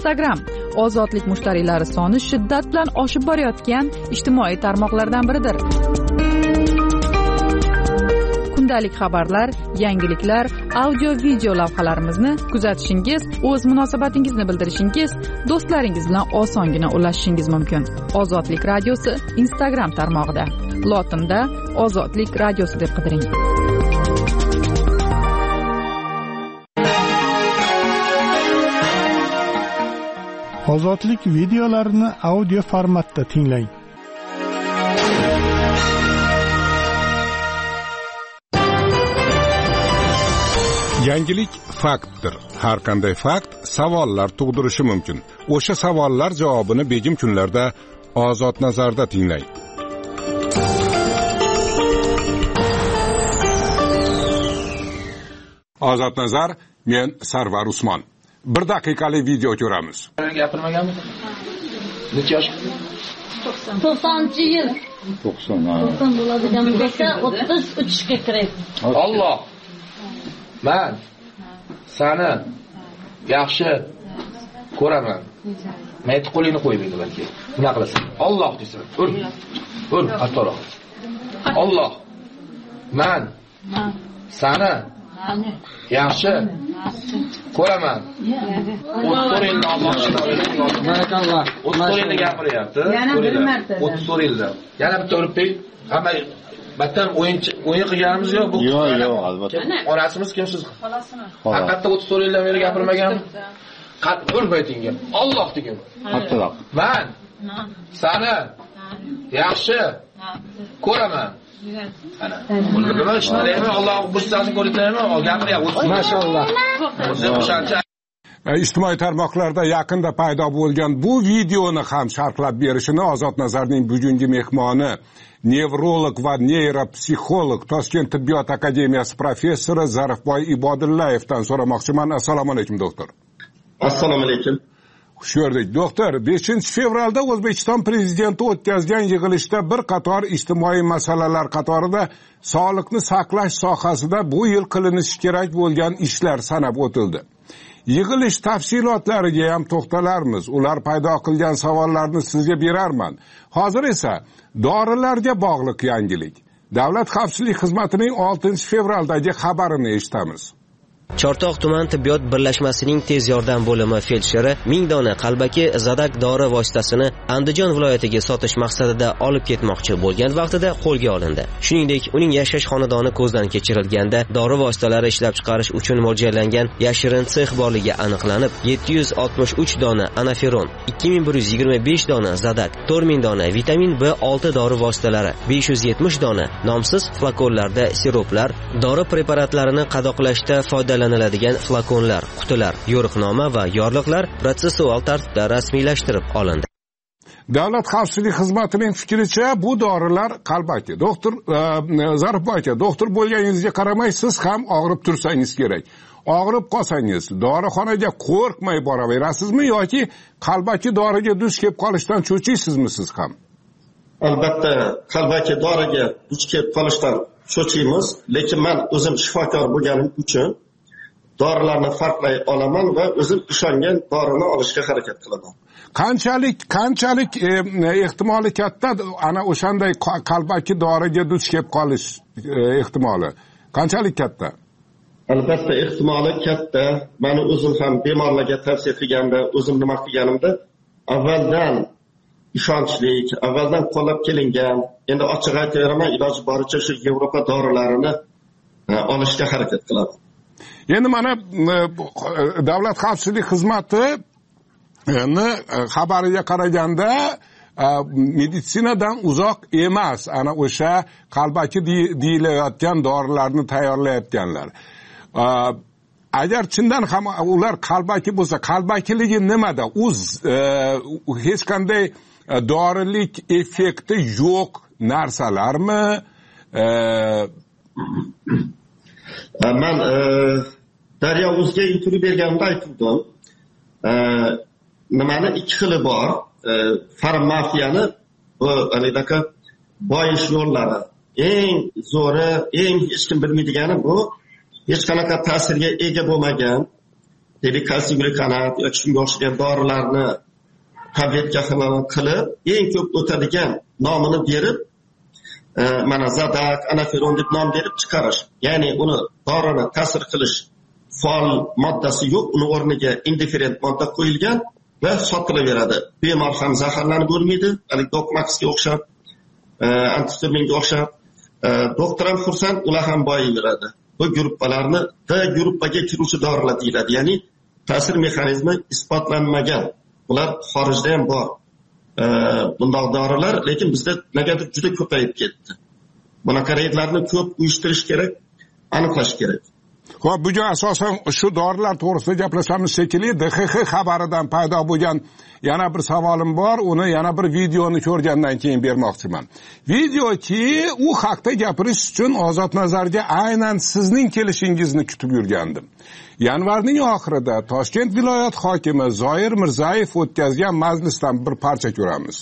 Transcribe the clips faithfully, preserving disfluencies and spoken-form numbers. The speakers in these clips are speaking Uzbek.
Instagram ozodlik mushtariylari soni shiddat bilan oshib borayotgan ijtimoiy tarmoqlardan biridir. Kundalik xabarlar, yangiliklar, audio-video lavhalarimizni kuzatishingiz, o'z munosabatingizni bildirishingiz, do'stlaringiz bilan osongina ulashishingiz mumkin. Ozodlik radiosi Instagram tarmog'ida. Lotinda Ozodlik radiosi deb qidiring. Ozodlik videolarini audio formatda tinglang. Yangilik faktdir. Har qanday fakt savollar tug'dirishi mumkin. O'sha savollar javobini begim kunlarda Ozod nazarda tinglang. Ozod nazar, men Sarvar Usmon. Bir daqiqalik video ko'ramiz. Gapirmaganmi? Necha yosh? to'qsoninchi yil. to'qson. to'qson bo'ladigan bo'lsa o'ttiz uchga kiradi. Alloh. Men seni yaxshi ko'raman. Mayt qo'lingni qo'y menga balki. Nima qilasan? Alloh desin. Ur. Ur, hatto'roq. Alloh. Men seni yaxshi ko'raman. o'ttiz Alloh shukr. Barakalloh. o'ttiz gapiryapti. Yana bir marta. o'ttiz yilda. Yana bitta urib qo'y. Hamma battan o'yin o'yin qilganimiz yo'q bu. Yo'q, yo'q, albatta. Onasimiz kimsiz? Haqiqatda o'ttiz yildan beri gapirmagan. Qat ur baytingga. Alloh degan. Hatto'roq. Men seni yaxshi ko'raman. Ana. Nima ishlayapman? Alloh bursasini ko'rayapman. Gapiryapti. Maşallah. Ijtimoiy tarmoqlarda yaqinda paydo bo'lgan bu videoni ham sharhlab berishini Ozod nazarning bugungi mehmoni, nevrolog va neyropsixolog, Toshkent tibbiyot akademiyasi professori Zarifboy Ibodullaevdan so'ramoqchiman. Assalomu alaykum doktor. Assalomu alaykum. Xush ko'rdik. Doktor, beshinchi fevralda O'zbekiston prezidenti o'tkazgan yig'ilishda bir qator ijtimoiy masalalar qatorida sog'liqni saqlash sohasida bu yil qilinishi kerak bo'lgan ishlar sanab o'tildi. Yig'ilish tafsilotlariga ham to'xtalarmiz. Ular paydo qilgan savollarni sizga berarman. Hozir esa dorilarga bog'liq yangilik. Davlat xavfsizlik xizmatining oltinchi fevraldagi xabarini eshitamiz. Chortoq tuman tibbiyot birlashmasining tez yordam bo'limi feldshere ming dona qalbaki zadak dori vositasini Andijon viloyatiga sotish maqsadida olib ketmoqchi bo'lgan vaqtida qo'lga olindi. Shuningdek, uning yashash xonadoni ko'zdan kechirilganda dori vositalari ishlab chiqarish uchun mo'ljallangan yashirin sex borligi aniqlanib, yetti yuz oltmish uch dona anaferon, ikki ming bir yuz yigirma besh dona zadak, to'rt ming dona vitamin B olti dori vositalari, besh yuz yetmish dona nomsiz flakonlarda siroplar, dori preparatlarini qadoqlashda foydalaniladigan flakonlar, qutilar, yo'riqnoma va yorliqlar protsessual tartibda rasmiylashtirib olindi. Davlat xavfsizlik xizmatining fikricha bu dorilar qalbaki. Doktor Zarifboy aka, doktor bo'lganingizga qaramay siz ham og'rib tursangiz kerak. Og'rib qolsangiz dorixonaga qo'rqmay boraverasizmi yoki qalbaki doriga duch kelib qolishdan cho'chiysizmi siz ham? Albatta, qalbaki doriga duch kelib qolishdan cho'chiymiz, lekin men o'zim shifokor bo'lganim uchun dorilarni farqlay olaman va o'zim ishongan dorini olishga harakat qilaman. Qanchalik qanchalik e, ehtimoli katta ana o'shanday qalbaki doriga duch kelib qolish e, ehtimoli qanchalik katta? Albatta ehtimoli katta. Meni o'zim ham bemorlarga tavsiya qilganda, o'zim nima qilganimda avvaldan ishonchlik, avvaldan qo'llab kelingan, endi ochiq aytaveraman, iloji boricha shu Yevropa dorilarini e, olishga harakat qilaman. Endi mana davlat xavfsizlik xizmati ni xabariga qaraganda meditsinadan uzoq emas ana o'sha qalbaki deyilayotgan dorilarni tayyorlayotganlar. Agar chindan ham ular qalbaki bo'lsa, qalbakiligi nimada? U hech qanday dorilik effekti yo'q narsalarmi? Men Daryo Uzga intervyu berganimda aytdim. Nimani ikki xili bor. Farmafiyani bu anaqa boyish yo'llari eng zo'ri, eng hech kim bilmaydigani bu hech qanaqa ta'sirga ega bo'lmagan, debikalsiy glikonat yoki shunga o'xshagan dorilarni tabletka qilib, eng ko'p o'tadigan nomini berib, e, mana zadak, anaferon deb nom berib chiqarish. Ya'ni uni dorini ta'sir qilish faol moddasi yo'q, uni o'rniga indiferent modda qo'yilgan va sotilaveradi. Bemor ham zaharlanib o'lmaydi, hali Dokmaxga o'xshab, e, antihistaminga o'xshab. E, doktor ham xursand, ular ham boyaveradi. Bu gruppalarni D gruppaga kiruvchi dorilar deyiladi. Ya'ni ta'sir mexanizmi isbotlanmagan. Ular xorijda ham bor. E, bundoq dorilar, lekin bizda negadir juda ko'payib ketdi. Bunaqa reydlarni ko'p uyushtirish kerak, aniqlash kerak. Xo'p, bu joy asosan shu dorilar to'g'risida gaplashamiz shekilli. D X X xabaridan paydo bo'lgan yana bir savolim bor, uni yana bir videoni ko'rgandan keyin bermoqchiman. Videochi u haqda gapirish uchun Ozod Nazarga aynan sizning kelishingizni kutib yurgandim. Yanvarning oxirida Toshkent viloyat hokimi Zoir Mirzayev o'tkazgan majlisdan bir parcha ko'ramiz.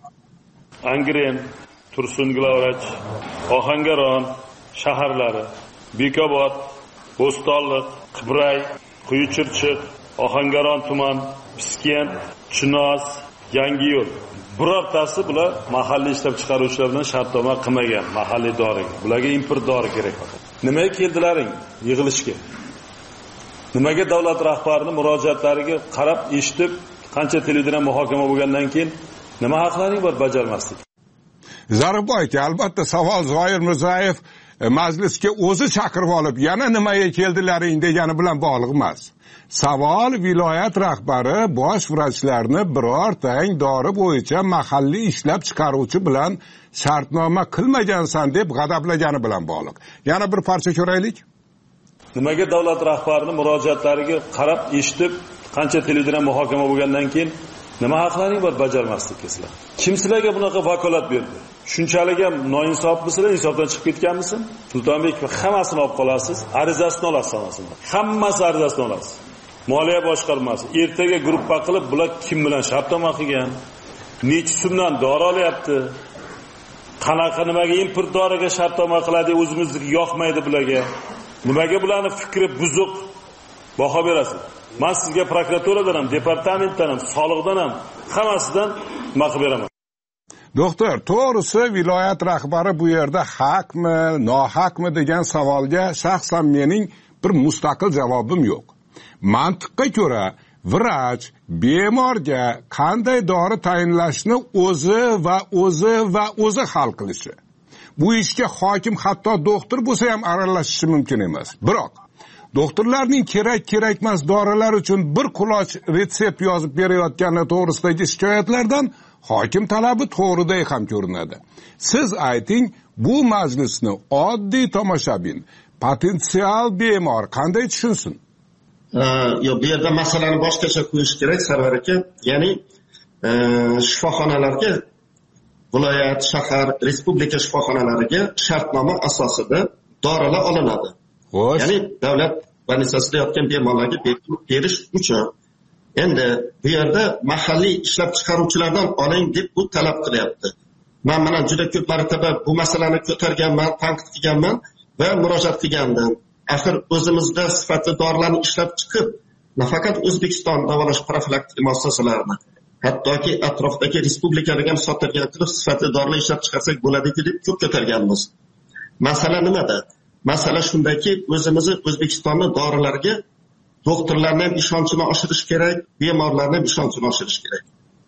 Angren, Tursungilovrach, Ohangaron shaharlari, Bekobod, Bo'stonliq, Qibray, Quyuchirchiq, Ohangaron tuman, Piskent, Chinoz, Yangiyo'l. Birortasi bular mahalliy ishlab chiqaruvchilar bilan shartnoma qilmagan, mahalliy doriga. Bularga import dori kerak faqat. Nimaga keldilaring yig'ilishga? Nimaga davlat rahbarining murojaatlariga qarab eshitib, qancha televideniya muhokama bo'lgandan keyin nima haqlaring bor bajarmaslik? Zarifboy aka, albatta savol Zoir Mirzayev majlisga o'zi chaqirib olib, yana nimaga keldilaring degani bilan bog'liq emas. Savol viloyat rahbari bosh vrachlarni birortang dori bo'yicha mahalliy ishlab chiqaruvchi bilan shartnoma qilmagansan deb g'adablagani bilan bog'liq. Yana bir parcha ko'raylik. Nimaga davlat rahbarining murojaatlariga qarab eshitib, qancha televideniya muhokama bo'lgandan keyin nima haqlaring bor bajarmaslikka sizlar? Kim sizlarga bunaqa vakolat berdi? Shunchalik ham noinsofmisizlar, insofdan chiqib ketganmisiz? Sultonbekov hammasini olib qolasiz, arizasini olasiz hammasidan. Hammasi arizasini olasiz. Moliya boshqarmasi ertaga gruppa qilib, bular kim bilan shartnoma qilgan? Necha so'mdan dori olyapti? Qanaqa nimaga import doriga shartnoma qiladi, o'zimizga yoqmaydi bularga? Nimaga bularning fikri buzuq? Baho berasiz. Men sizga prokuraturadan ham, departamentdan ham, soliqdan ham hammasidan ma'qul beraman. Doktor, to'g'risi viloyat rahbari bu yerda haqmi, nohaqmi degan savolga shaxsan mening bir mustaqil javobim yo'q. Mantiqqa ko'ra, vrach bemorga qanday dori tayinlashni o'zi va o'zi va o'zi hal qilishi. Bu ishga hokim hatto doktor bo'lsa ham aralashishi mumkin emas. Biroq doktorlarning kerak kerakmas dorilar uchun bir quloch retsept yozib berayotgani to'g'risidagi shikoyatlardan hokim talabi to'g'riday ham ko'rinadi. Siz ayting, bu majlisni oddiy tomoshabin, potensial bemor qanday tushunsin? Yo'q, bu yerda masalani boshqacha qo'yish kerak, Sarvar aka. Ya'ni shifoxonalarga, viloyat, shahar, respublika shifoxonalariga shartnoma asosida dorilar olinadi. Ya'ni davlat больницасida yotgan bemorlarga berish uchun. Endi bu yerda mahalliy ishlab chiqaruvchilardan oling deb bu talab qilyapti. Men mana juda ko'p marotaba bu masalani ko'targanman, tanqid qilganman va murojaat qilgandim. Axir o'zimizda sifatli dorilarni ishlab chiqib, nafaqat O'zbekiston davolash profilaktik muassasalarini, hattoki atrofdagi respublikalarga ham sotilgan qilib sifatli dorilar ishlab chiqarsak bo'ladiki deb ko'p ko'targanmiz. Masala nimada? Masala shundaki, o'zimizni O'zbekistonning dorilarga doktorlarning ham ishonchini oshirish kerak, bemorlarning ham ishonchini oshirish kerak.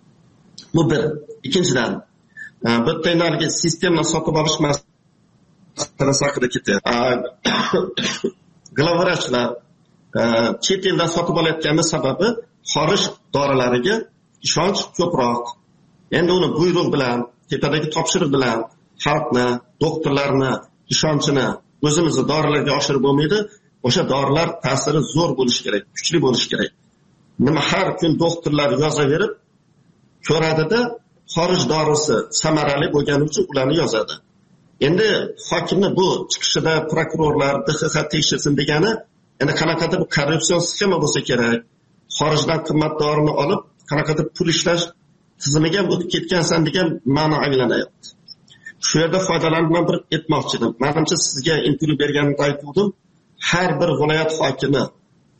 Bu bir. Ikkinchidan, bu tayinlarga sistemni sotib olish masalasi haqida ketyapti. Glavvrachlar chet eldan sotib olayotgani sababi xorij dorilariga ishonch ko'proq. Endi uni buyruq bilan, tepadagi topshiriq bilan xalqni, doktorlarni ishonchini o'zimizni dorilarga oshirib bo'lmaydi. O'sha dorilar ta'siri zo'r bo'lishi kerak, kuchli bo'lishi kerak. Nima har kun doktorlar yozaverib ko'radida xorij dorisi samarali bo'lgani uchun ularni yozadi. Endi hokimni bu chiqishida prokurorlar D X X tekshirsin degani, endi qanaqadir bir korrupsion sxema bo'lsa kerak. Xorijdan qimmat dorini olib, qanaqadir pul ishlash tizimiga ham o'tib ketgansan degan ma'no anglanyapti. Shu yerda foydalanib men bir aytmoqchi edim. Menimcha sizga intervyu berganimda aytdim, har bir viloyat hokimi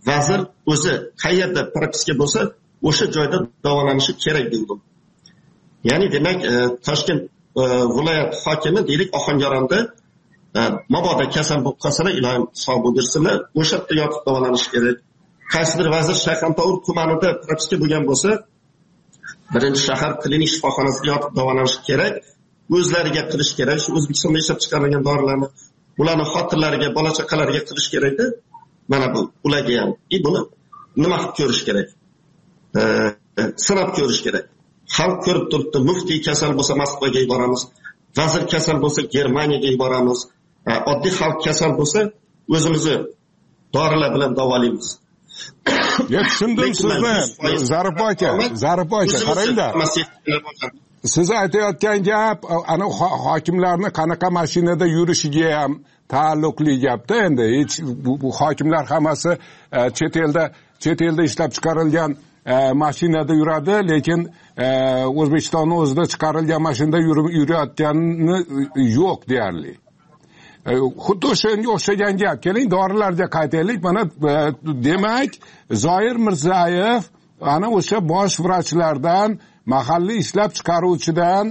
vazir o'zi qayerda propiska bo'lsa o'sha joyda davolanishi kerak dedim. Ya'ni demak Toshkent viloyat hokimi deylik Ohangaronda mabodo kasal bo'lib qolsalar, ilohim sog' bo'ldirsinlar, o'sha yerda yotib davolanishi kerak. Qaysidir vazir Shayxontohur tumanida propiska bo'lgan bo'lsa, birinchi shahar klinik shifoxonasida yotib davolanishi kerak. O'zlariga qilish kerak. Shu O'zbekistonda ishlab chiqarilgan dorilarni ularning xotirlariga, bola chaqalariga qilish kerak-da. Mana bu ularga ham. E buni nima qilib ko'rish kerak? E, sinab ko'rish kerak. Xalq ko'rib turibdi, muftiy kasal bo'lsa Moskvaga yuboramiz, vazir kasal bo'lsa Germaniyaga yuboramiz, oddiy xalq kasal bo'lsa o'zimizni dorilar bilan davolaymiz. Ya tushundim sizni, Zarif aka, Zarif aka, qarangda. Siz aytayotgan gap ana hokimlarni qanaqa mashinada yurishiga ham taalluqli gapda. Endi hech bu hokimlar hammasi chet elda chet elda ishlab chiqarilgan mashinada yuradi, lekin O'zbekistonning o'zida chiqarilgan mashinada yurayotgani yo'q deyarli. Xuddi o'shanga o'xshagan gap. Keling, dorilarga qaytaylik. Mana demak, Zoir Mirzayev ana o'sha bosh vrachlardan, mahalliy ishlab chiqaruvchidan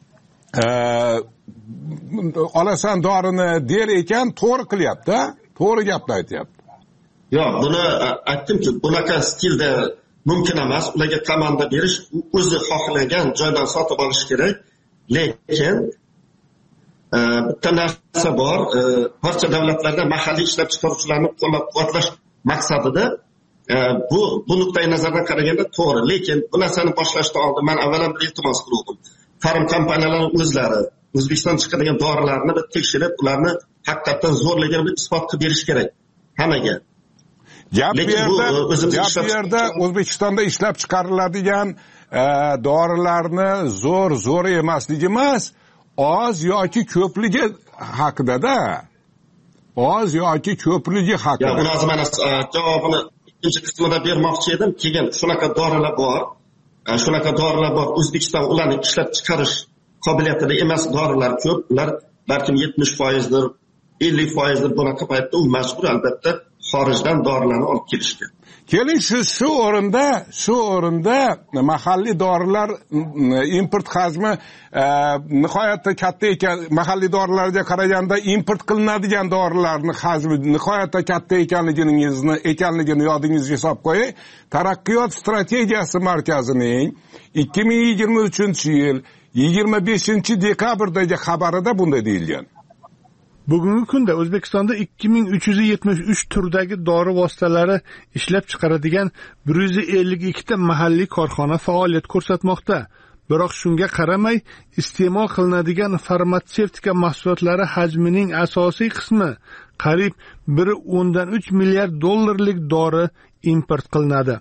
olasan dorini der ekan, to'g'ri qilyapti, to'g'ri gapni aytyapti. Yo'q, buni aytdimki, bunaqa stilda mumkin emas. Ularga komanda berish, o'zi xohlagan joydan sotib olish kerak. Lekin bitta narsa bor, barcha davlatlarda mahalliy ishlab chiqaruvchilarni qo'llab-quvvatlash maqsadida bu bu nuqtai nazardan qaraganda to'g'ri. Lekin bu narsani boshlashdan oldin men avvalo bir iltimos qildim. Farm kompaniyalarining o'zlari O'zbekiston chiqadigan dorilarni bir tekshirib, ularni haqiqatan zo'rligini isbot qilib berish kerak hammaga. Gap bu yerda, gap bu yerda O'zbekistonda ishlab chiqariladigan dorilarni zo'r, zo'r emasligi emas, oz yoki ko'pligi haqida-da. Oz yoki ko'pligi haqida. Ya, buni hozir mana javobini ikkinchi qismida bermoqchi edim. Keyin shunaqa dorilar bor. Shunaqa dorilar bor. O'zbekiston ularni ishlab chiqarish qobiliyatida emas dorilar ko'p. Ular balkim yetmish foizdir, ellik foizdir bunaqa paytda u majbur albatta xorijdan dorilarni olib kelishga. Keling, shu shu o'rinda, shu o'rinda mahalliy dorilar import hajmi nihoyatda katta ekan, mahalliy dorilarga qaraganda import qilinadigan dorilarning hajmi nihoyatda katta ekanligingizni ekanligini yodingizga solib qo'ying. Taraqqiyot strategiyasi markazining ikki ming yigirma uchinchi yil yigirma beshinchi dekabrdagi xabarida bunday deyilgan. Bugungi kunda O'zbekistonda ikki ming uch yuz yetmish uch turdagi dori vositalari ishlab chiqaradigan bir yuz ellik ikki ta mahalliy korxona faoliyat ko'rsatmoqda. Biroq shunga qaramay, iste'mol qilinadigan farmatsevtika mahsulotlari hajmining asosiy qismi, qariyb bir o'ndan uch milliard dollarlik dori import qilinadi.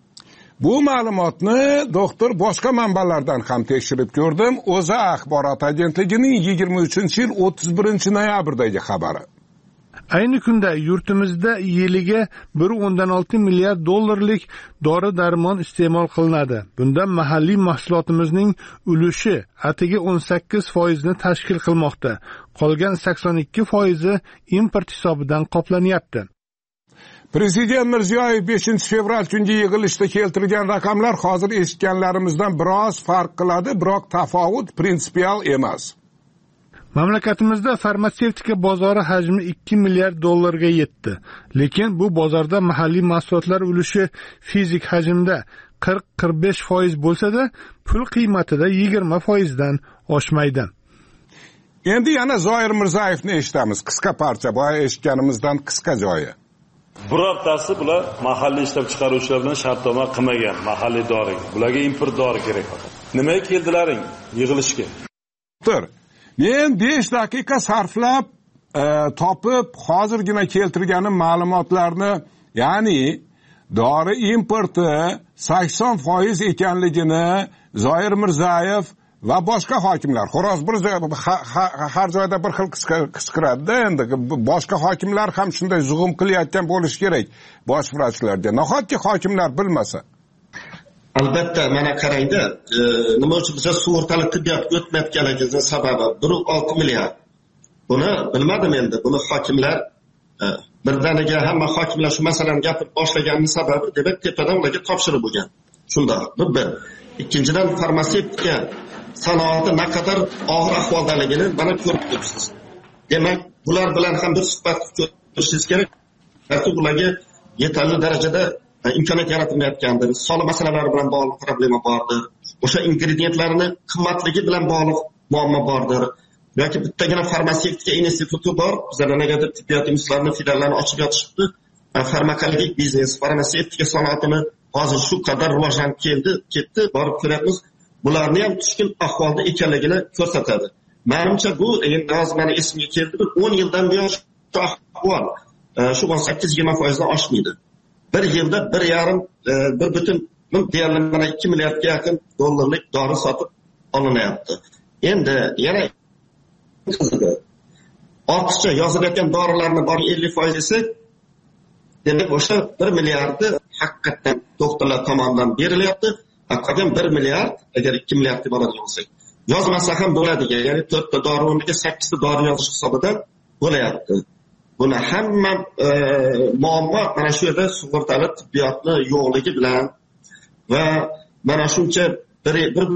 Bu ma'lumotni doktor boshqa manbalardan ham tekshirib ko'rdim. O'zA axborot agentligining yigirma uchinchi yil o'ttiz birinchi noyabrdagi xabari. Ayni kunda yurtimizda yiliga bir o'ndan olti milliard dollarlik dori-darmon iste'mol qilinadi. Bundan mahalliy mahsulotimizning ulushi atigi o'n sakkiz foizni tashkil qilmoqda. Qolgan sakson ikki foizi import hisobidan qoplanyapti. Prezident Mirziyoyev beshinchi fevral kungi yig'ilishda keltirgan raqamlar hozir eshitganlarimizdan biroz farq qiladi, biroq tafovut prinsipial emas. Mamlakatimizda farmatsevtika bozori hajmi ikki milliard dollarga yetdi. Lekin bu bozorda mahalliy mahsulotlar ulushi fizik hajmda qirq qirq besh foiz bo'lsa-da, pul qiymatida yigirma foizdan oshmaydi. Endi yana Zoir Mirzayevni eshitamiz. Qisqa parcha, boya eshitganimizdan qisqa joyi. Birortasi bular mahalliy ishlab chiqaruvchilar bilan shartnoma qilmagan mahalliy doriga. Bularga import dori kerak faqat. Nimaga keldilaring yig'ilishga? Tur. Men besh daqiqa sarflab e, topib hozirgina keltirganim ma'lumotlarni, ya'ni dori importi sakson foiz ekanligini Zoir Mirzayev va boshqa hokimlar, xo'roz bir har joyda bir xil qichqiradi-da, endi boshqa hokimlar ham shunday zug'um qilayotgan bo'lishi kerak bosh vrachlarga. Nahotki hokimlar bilmasa? Albatta, mana qarangda, nima uchun biz sug'urtali tibbiyot o'tmayotganligimizning sababi bir nuqta olti milliard. Buni bilmadim endi, buni hokimlar birdaniga hamma hokimlar shu masalani gapirib boshlaganini sababi demak tepadan ularga topshirib bo'lgan. Shunda bu bir. Ikkinchidan farmatsevtika sanoati naqadar og'ir ahvoldaligini mana ko'rib turibsiz. Demak, bular bilan ham bir suhbat ko'rishingiz kerak. Balki ularga yetarli darajada imkoniyat yaratilmayotgandir. Sog'liq masalalari bilan bog'liq problema bordir. O'sha ingrediyentlarni qimmatligi bilan bog'liq muammo bordir. yoki bittagina farmatsevtika instituti bor. Bizlar negadir tibbiyot institutlarini filiallarini ochib yotishibdi. Farmakologik biznes, farmatsevtika sanoatini hozir shu qadar rivojlanib keldi, ketdi, borib ko'ryapmiz. Bularni ham tushkun ahvolda ekanligini ko'rsatadi. Menimcha bu endi hozir meni esimga keldi, bir o'n yildan buyon shu ahvol shu o'n sakkiz yigirma foizdan oshmaydi. Bir yilda bir yarim bir butun deyarli mana ikki milliardga yaqin dollarlik dori sotib olinyapti. Endi yana ortiqcha yozilayotgan dorilarni bor ellik foiz esa demak o'sha bir milliardi haqiqatdan doktorlar tomonidan berilyapti. Qolgan bir milliard agar ikki milliard deb oladigan bo'lsak, yozmasa ham bo'ladi. Ya'ni to'rtta dori o'rniga sakkizta dori yozish hisobidan bo'layapti. Buni hamma muammo mana shu yerda sug'urtali tibbiyotni yo'qligi bilan va mana shuncha bir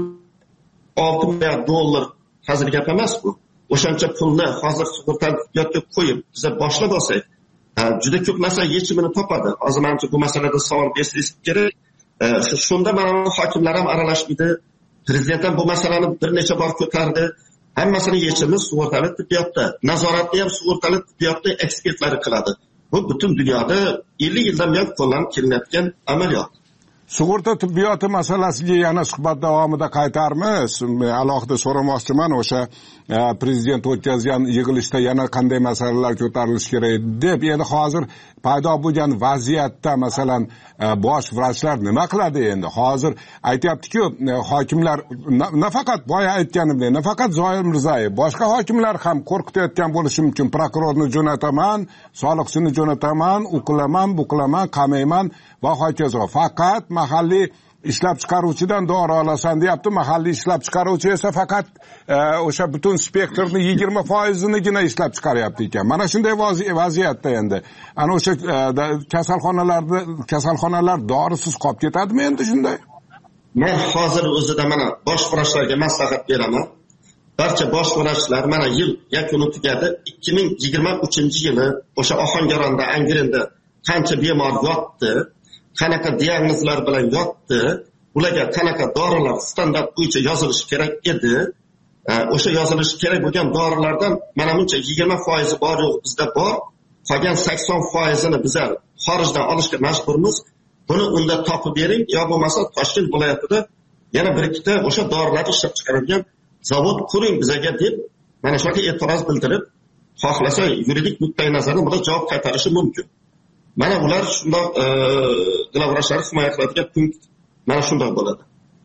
olti milliard dollar hozir gap emas bu. O'shancha pulni hozir sug'urtali tibbiyotga qo'yib biza boshlab olsak, juda ko'p narsa yechimini topadi. Hozir menimcha bu masalada savol berishingiz kerak. Shunda mana hokimlar ham aralashmaydi. Prezident ham bu masalani bir necha bor ko'tardi. Hammasini yechimi sug'urtali tibbiyotda, nazoratni ham sug'urtali tibbiyotda ekspertlari qiladi. Bu butun dunyoda ellik yildan buyon qo'llanib kelinayotgan amaliyot. Sug'urta tibbiyoti masalasiga yana suhbat davomida qaytarmiz. Alohida so'ramoqchiman, o'sha prezident o'tkazgan yig'ilishda yana qanday masalalar ko'tarilishi kerak deb. Endi hozir paydo bo'lgan vaziyatda masalan bosh vrachlar nima qiladi endi? Hozir aytayapti-ku, hokimlar nafaqat boya aytganimdek, nafaqat Zoir Mirzayev, boshqa hokimlar ham qo'rqitayotgan bo'lishi mumkin. Prokurorni jo'nataman, soliqchini jo'nataman, u qilaman, bu qilaman, qamayman va hokazo. Faqat mahalliy ishlab chiqaruvchidan dori olasan deyapti. Mahalliy ishlab chiqaruvchi esa faqat o'sha butun spektrni yigirma foizinigina ishlab chiqaryapti ekan. Mana shunday vaziyatda endi ana o'sha kasalxonalarda kasalxonalar dorisiz qolib ketadimi endi shunday? Men hozir o'zida mana bosh vrachlarga maslahat beraman. Barcha bosh vrachlar mana yil yakuni tugadi. ikki ming yigirma uchinchi yili o'sha Ohangaronda, Angrenda qancha bemor yotdi, qanaqa diagnozlar bilan yotdi, ularga qanaqa dorilar standart bo'yicha yozilishi kerak edi. O'sha yozilishi kerak bo'lgan dorilardan mana buncha yigirma foizi bor yo'q bizda bor. Qolgan sakson foizini bizlar xorijdan olishga majburmiz. Buni unda topib bering, yo bo'lmasa Toshkent viloyatida yana bir ikkita o'sha dorilarni ishlab chiqaradigan zavod quring bizga deb mana shunaqa e'tiroz bildirib, xohlasa yuridik nuqtai nazardan bular javob qaytarishi mumkin. Mana ular shundoq glavvrachlar himoya qiladigan punkt mana shundoq bo'ladi.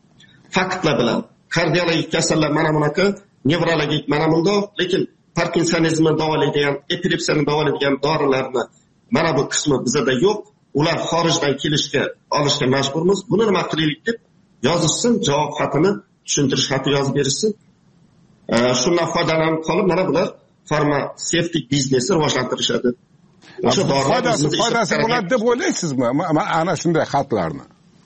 Faktlar bilan kardiologik kasallar mana bunaqa, nevrologik mana bundoq, lekin Parkinsonizmni davolaydigan, epilepsiyani davolaydigan dorilarni mana bu qismi bizda yo'q. Ular xorijdan kelishga, olishga majburmiz. Buni nima qilaylik deb yozishsin, javob xatini, tushuntirish xati yozib berishsin. Shundan foydalanib qolib mana bular farmatsevtik biznesni rivojlantirishadi. O'sha foydasi foydasi bo'ladi deb o'ylaysizmi? Ana shunday xatlarni.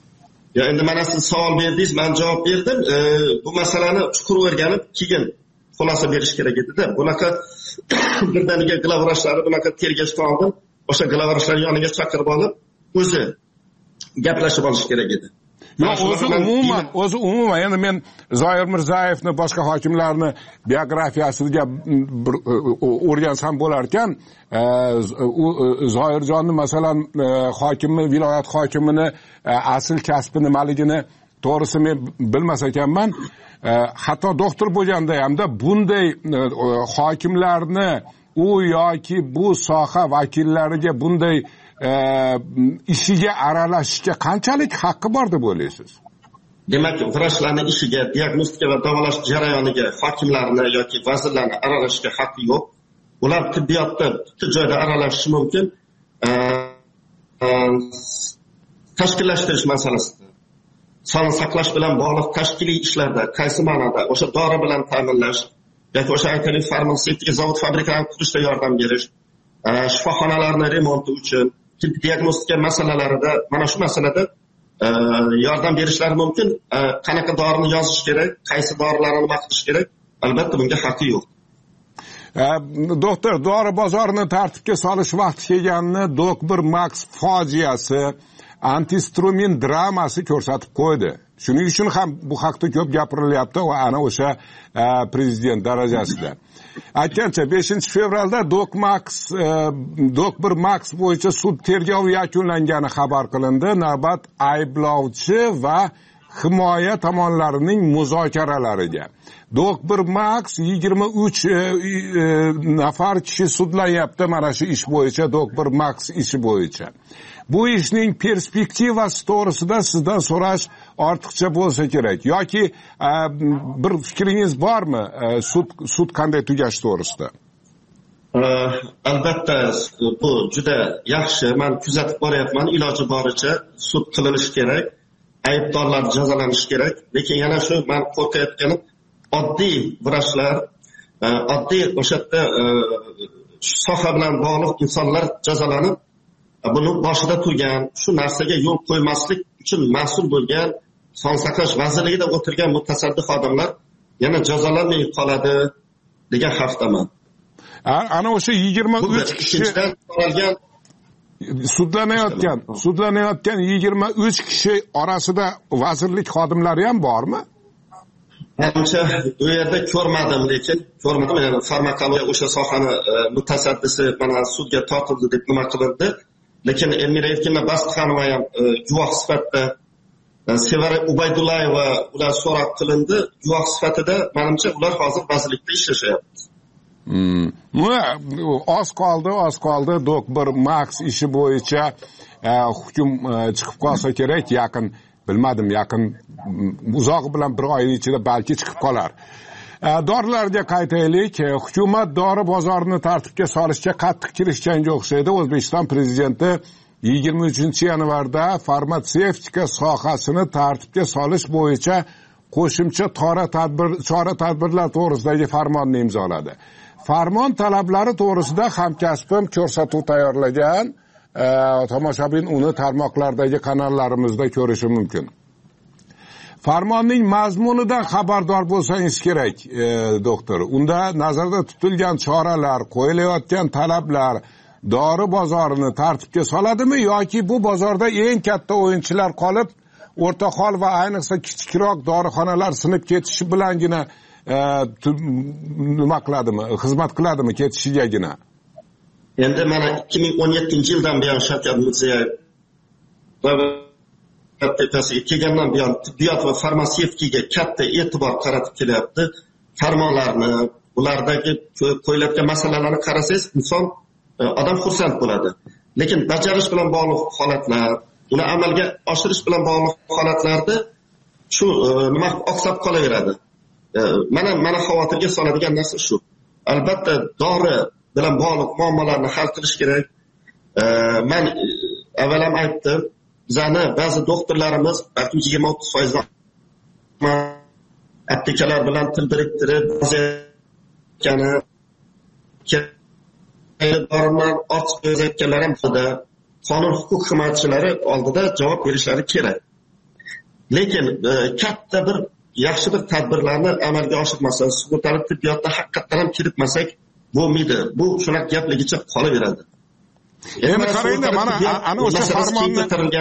Ya endi mana siz savol berdingiz, men javob berdim. Bu masalani chuqur o'rganib, keyin xulosa berish kerak edi-da. Bunaqa birdaniga glavvrachlari bunaqa tergashga oldim. O'sha glavvrachlar yoniga chaqirib olib, o'zi gaplashib olish kerak edi. Yo'q, o'zi umuman, o'zi umuman endi men Zoir Mirzayevni, boshqa hokimlarni biografiyasiga o'rgansam bo'lar ekan, Zoirjonni masalan hokimni, viloyat hokimini asl kasbi nimaligini to'g'risi men bilmas ekanman. Hatto doktor bo'lganda hamda bunday hokimlarni u yoki bu soha vakillariga bunday ishiga aralashishga qanchalik haqqi bor deb o'ylaysiz? Demak, vrachlarning ishiga, diagnostika va davolash jarayoniga hokimlarni yoki vazirlarni aralashishga haqqi yo'q. Ular tibbiyotda bitta joyda aralashishi mumkin. Tashkillashtirish masalasida, sog'liqni saqlash bilan bog'liq tashkiliy ishlarda, qaysi ma'noda o'sha dori bilan ta'minlash yoki o'sha aytaylik farmatsevtika zavod fabrikalarni qurishda yordam berish, shifoxonalarni remonti uchun, diagnostika masalalarida mana shu masalada yordam berishlari mumkin. Qanaqa dorini yozish kerak, qaysi dorilarni nima qilish kerak, albatta bunga haqqi yo'q. Doktor, dori bozorini tartibga solish vaqti kelganini Doktor Max fojiasi, antistrumin dramasi ko'rsatib qo'ydi. Shuning uchun ham bu haqda ko'p gapirilyapti va ana o'sha prezident darajasida. Aytgancha beshinchi fevralda Doktor Max bo'yicha sud tergovi yakunlangani xabar qilindi. Navbat ayblovchi va himoya tomonlarining muzokaralariga. Doktor Max yigirma uch nafar kishi sudlanyapti mana shu ish bo'yicha, Doktor Max ishi bo'yicha. Bu ishning perspektivasi to'g'risida sizdan so'rash ortiqcha bo'lsa kerak yoki bir fikringiz bormi sud sud qanday tugashi to'g'risida? Albatta bu juda yaxshi, men kuzatib boryapman. Iloji boricha sud qilinishi kerak, aybdorlar jazolanishi kerak. Lekin yana shu men qo'rqayotganim oddiy vrachlar, oddiy o'sha yerda soha bilan bog'liq insonlar jazolanib, buni boshida turgan, shu narsaga yo'l qo'ymaslik uchun mas'ul bo'lgan Sog'liqni saqlash vazirligida o'tirgan mutasaddi xodimlar yana jazolanmay qoladi degan xavfdaman. Ana o'sha yigirma uch kishidan qolgan sudlanayotgan, sudlanayotgan yigirma uch kishi orasida vazirlik xodimlari ham bormi? Menimcha u yerda ko'rmadim, lekin ko'rmadim. Yani farmakologiya o'sha sohani mutasaddisi mana sudga tortildi deb nima qilindi. Lekin Elmira Erkinova Bastixonova ham guvoh sifatida, Sevara Ubaydullayeva ular so'roq qilindi. Guvoh sifatida menimcha ular hozir vazirlikda ishlashyapti. Hmm. Oz qoldi, oz qoldi. Doktor Max ishi bo'yicha hukm chiqib qolsa kerak, yaqin bilmadim, yaqin uzog'i bilan bir oy ichida balki chiqib qolar. Dorilarga qaytaylik. Hukumat dori bozorini tartibga solishga qattiq kirishganga o'xshaydi. O'zbekiston prezidenti yigirma uchinchi yanvarda farmatsevtika sohasini tartibga solish bo'yicha qo'shimcha tadbir chora tadbirlar to'g'risidagi farmonni imzoladi. Farmon talablari to'g'risida hamkasbim ko'rsatuv tayyorlagan. Tomoshabin uni tarmoqlardagi kanallarimizda ko'rishi mumkin. Farmonning mazmunidan xabardor bo'lsangiz kerak, doktor. Unda nazarda tutilgan choralar, qo'yilayotgan talablar dori bozorini tartibga soladimi yoki bu bozorda eng katta o'yinchilar qolib, o'rta hol va ayniqsa kichikroq dorixonalar sinib ketishi bilangina nima qiladimi, xizmat qiladimi ketishigagina? Endi mana ikki ming o'n yettinchi yildan buyon Shavkat Mirziyoyev tepasiga kelgandan buyon tibbiyot va farmatsevtikaga katta e'tibor qaratib kelyapti. Farmonlarni, ulardagi qo'yilayotgan masalalarni qarasangiz, inson odam xursand bo'ladi. Lekin bajarish bilan bog'liq holatlar, uni amalga oshirish bilan bog'liq holatlarda shu nima oqsab qolaveradi. Mana mana xavotirga soladigan narsa shu. Albatta dori bilan bog'liq muammolarni hal qilish kerak. Men avval ham aytdim, bizani ba'zi doktorlarimiz balki yigirma o'ttiz foiz aptekalar bilan til biriktirib yozayotgani, dorilar ortiq yozayotganlar ham xudo qonun huquq himoyachilari oldida javob berishlari kerak. Lekin katta bir yaxshi bir tadbirlarni amalga oshirmasa, sug'urtali tibbiyotda haqiqatan ham kiritmasak bo'lmaydi. Bu shunaqa gapligicha qolaveradi. Endi qarangda, mana ana o'sha farmonni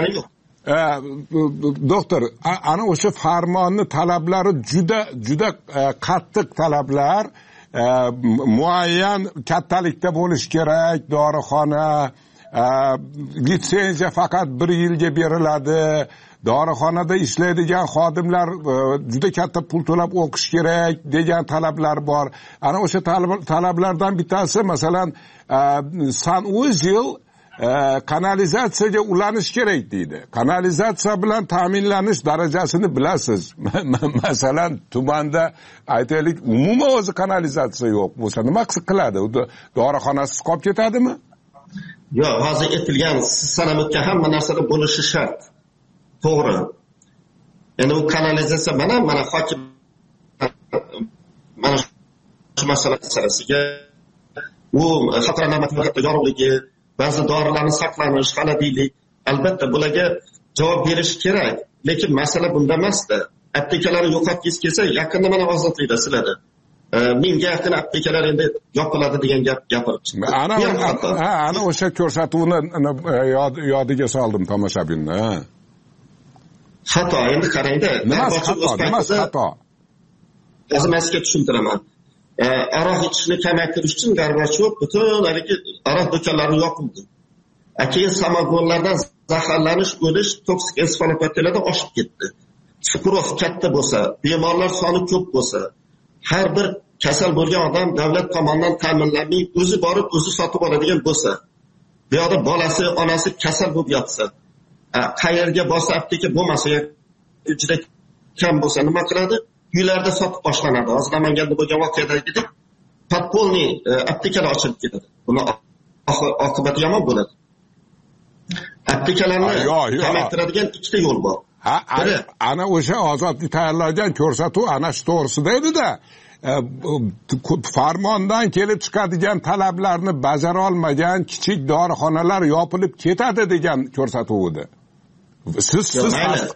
doktor, ana o'sha farmonni talablari juda juda qattiq talablar, muayyan kattalikda bo'lish kerak. Dorixona litsenziya faqat bir yilga beriladi. Dorixonada ishlaydigan xodimlar juda katta pul to'lab o'qish kerak degan talablar bor. Ana o'sha talablardan bittasi masalan San-Uzil kanalizatsiyaga ulanish kerak deydi. Kanalizatsiya bilan ta'minlanish darajasini bilasiz. Masalan, tumanda aytaylik, umuman o'zi kanalizatsiya yo'q bo'lsa nima qiladi? Dorixonasiz qolib ketadimi? Yo'q, hozir aytilgan siz sanab o'tgan hamma narsada bo'lishi shart. To'g'ri. Endi u kanalizatsiya mana mana hokim mana shu masala masalasiga u xatar alomatlari yorug'ligi, ba'zi dorilarni saqlanish, xaladiylik, albatta bularga javob berish kerak. Lekin masala bunda emasdi. Aptekalarni yo'qotgisi kelsa, yaqinda mana ozodlikda sizlarda mingga yaqin aptekalar endi yopiladi degan gap gapiribdi. Ana ha, ana o'sha ko'rsatuvni yodiga soldim tomoshabinni. Xato, endi qarangda. Nima xato? Nima xato? O'zim sizga tushuntiraman. Aroq ichishni kamaytirish uchun Gorbachov butun haligi aroq do'konlarini yopildi. Keyin samogonlardan zaharlanish, o'lish, toksik ensefalopatiyalardan oshib ketdi. Skleroz katta bo'lsa, bemorlar soni ko'p bo'lsa, har bir kasal bo'lgan odam davlat tomonidan ta'minlanmay, o'zi borib o'zi sotib oladigan bo'lsa, bu yoqda bolasi, onasi kasal bo'lib yotsa, qayerga borsa apteka bo'lmasa, juda kam bo'lsa nima qiladi? Uylarda sotib boshlanadi. Hozir Namanganda bo'lgan voqeadagidek podpolniy aptekalar ochilib ketadi. Buni oqibati yomon bo'ladi. Aptekalarni kamaytiradigan ikkita yo'l bor. Ha, ana o'sha ozodlik tayyorlagan ko'rsatuv ana shu to'g'risida edi-da. Farmondan kelib chiqadigan talablarni bajara olmagan kichik dorixonalar yopilib ketadi degan ko'rsatuv edi. Siz siz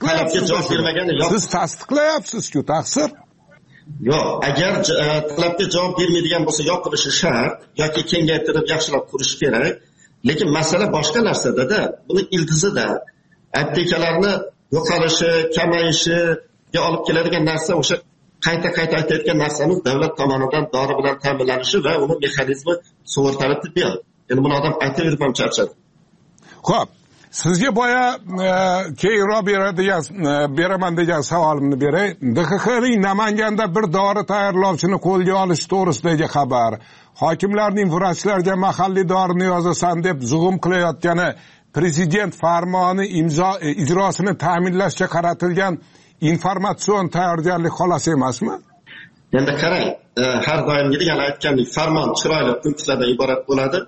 siz tasdiqlayapsiz-ku, taqsir. Yo'q, agar talabga javob bermaydigan bo'lsa yopilishi shart yoki kengaytirib yaxshilab qurish kerak. Lekin masala boshqa narsada-da. Buni ildizida aptekalarni yo'qolishi, kamayishiga olib keladigan narsa o'sha qayta-qayta aytayotgan narsamiz davlat tomonidan dori bilan ta'minlanishi va uni mexanizmi sug'urtalib tibbiyot. Endi buni odam aytaverib ham charchadi. Xo'p, sizga boya keyinroq beradigan beraman degan savolimni beray. D X X'ning Namanganda bir dori tayyorlovchini qo'lga olish to'g'risidagi xabar, hokimlarning vrachlarga mahalliy dorini yozasan deb zug'um qilayotgani prezident farmoni imzo ijrosini ta'minlashga qaratilgan informatsion tayyorgarlik xolasi emasmi? Endi qarang, har doimgidek yana aytgandek, farmon chiroyli punktlardan iborat bo'ladi.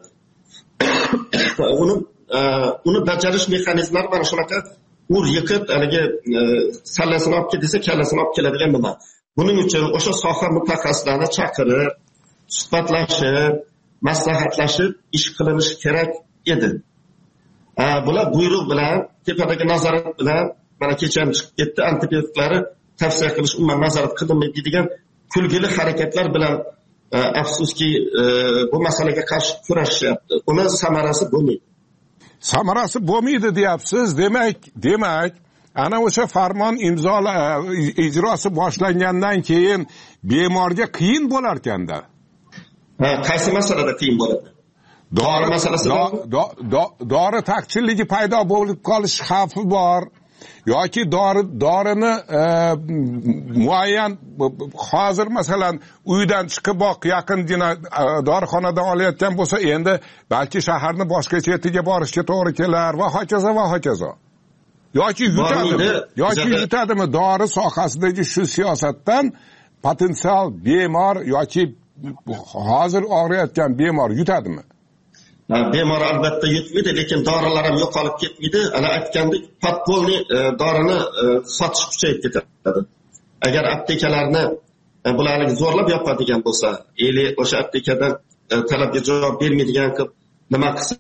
Uni uni bajarish mexanizmlari mana shunaqa ur yiqib, haligi sallasini olib ket desa, kallasini olib keladigan nima. Buning uchun o'sha soha mutaxassislarini chaqirib, suhbatlashib, maslahatlashib ish qilinishi kerak edi. Bular buyruq bilan, tepadagi nazorat bilan mana kecha chiqib ketdi, antibiotiklari tavsiya qilish umuman nazorat qilinmaydi degan kulgili harakatlar bilan afsuski bu masalaga qarshi kurashyapti. Uni samarasi bo'lmaydi. Samarasi bo'lmaydi deyapsiz. Demak, demak, ana o'sha farmon imzola ijrosi boshlangandan keyin bemorga qiyin bo'lar ekanda. Ha, qaysi masalada qiyin bo'ladi? Dori masalasida dori taqchilligi paydo bo'lib qolish xavfi bor yoki dori dorini muayyan hozir masalan uydan chiqiboq yaqingina dorixonadan olayotgan bo'lsa, endi balki shaharni boshqa chetiga borishga to'g'ri kelar va hokazo va hokazo. Yoki yutadimi? Yoki yutadimi dori sohasidagi shu siyosatdan potensial bemor yoki hozir og'riyotgan bemor yutadimi? Bemor albatta yutmaydi, lekin dorilar ham yo'qolib ketmaydi. Ana aytgandek, podpolniy dorini sotish kuchayib ketadi. Agar aptekalarni bularni zo'rlab yopadigan bo'lsa, eli o'sha aptekadan talabga javob bermaydigan qilib nima qilsa,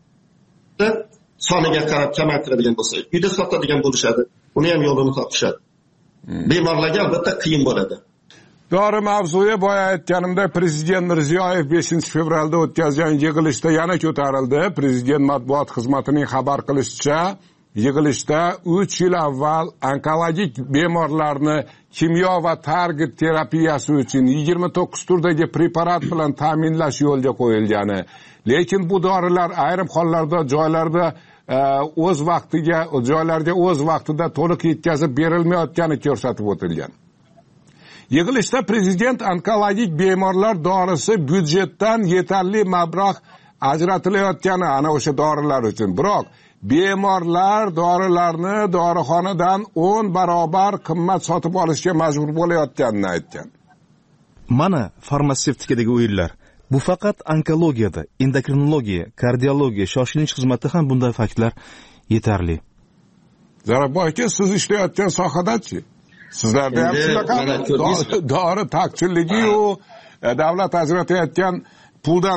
soniga qarab kamaytiradigan bo'lsa, uyda sotadigan bo'lishadi. Uni ham yo'lini topishadi. Bemorlarga albatta qiyin bo'ladi. Dori mavzuga boya aytganimda Prezident Mirziyoyev beshinchi fevralda o'tkazgan yig'ilishda yana ko'tarildi. Prezident matbuot xizmatining xabar qilishicha, yig'ilishda uch yil avval onkologik bemorlarni kimyo va targ'ib terapiyasi uchun yigirma to'qqiz turdagi preparat bilan ta'minlash yo'lga qo'yilgani, lekin bu dorilar ayrim hollarda joylarda o'z vaqtiga, joylarga o'z vaqtida to'liq yetkazib berilmayotgani ko'rsatib o'tilgan. Yig'ilishda prezident onkologik bemorlar dorisi byudjetdan yetarli mablag' ajratilayotgani ana o'sha dorilar uchun. Biroq bemorlar dorilarni dorixonadan o'n barobar qimmat sotib olishga majbur bo'layotganini aytgan. Mana farmatsevtikadagi o'yinlar. Bu faqat onkologiyada, endokrinologiya, kardiologiya, shoshilinch xizmatda ham bunday faktlar yetarli. Zarabboy aka, siz ishlayotgan sohadachi? Sizlarda ham shunaqa dori taqchilligi-yu, davlat ajratayotgan puldan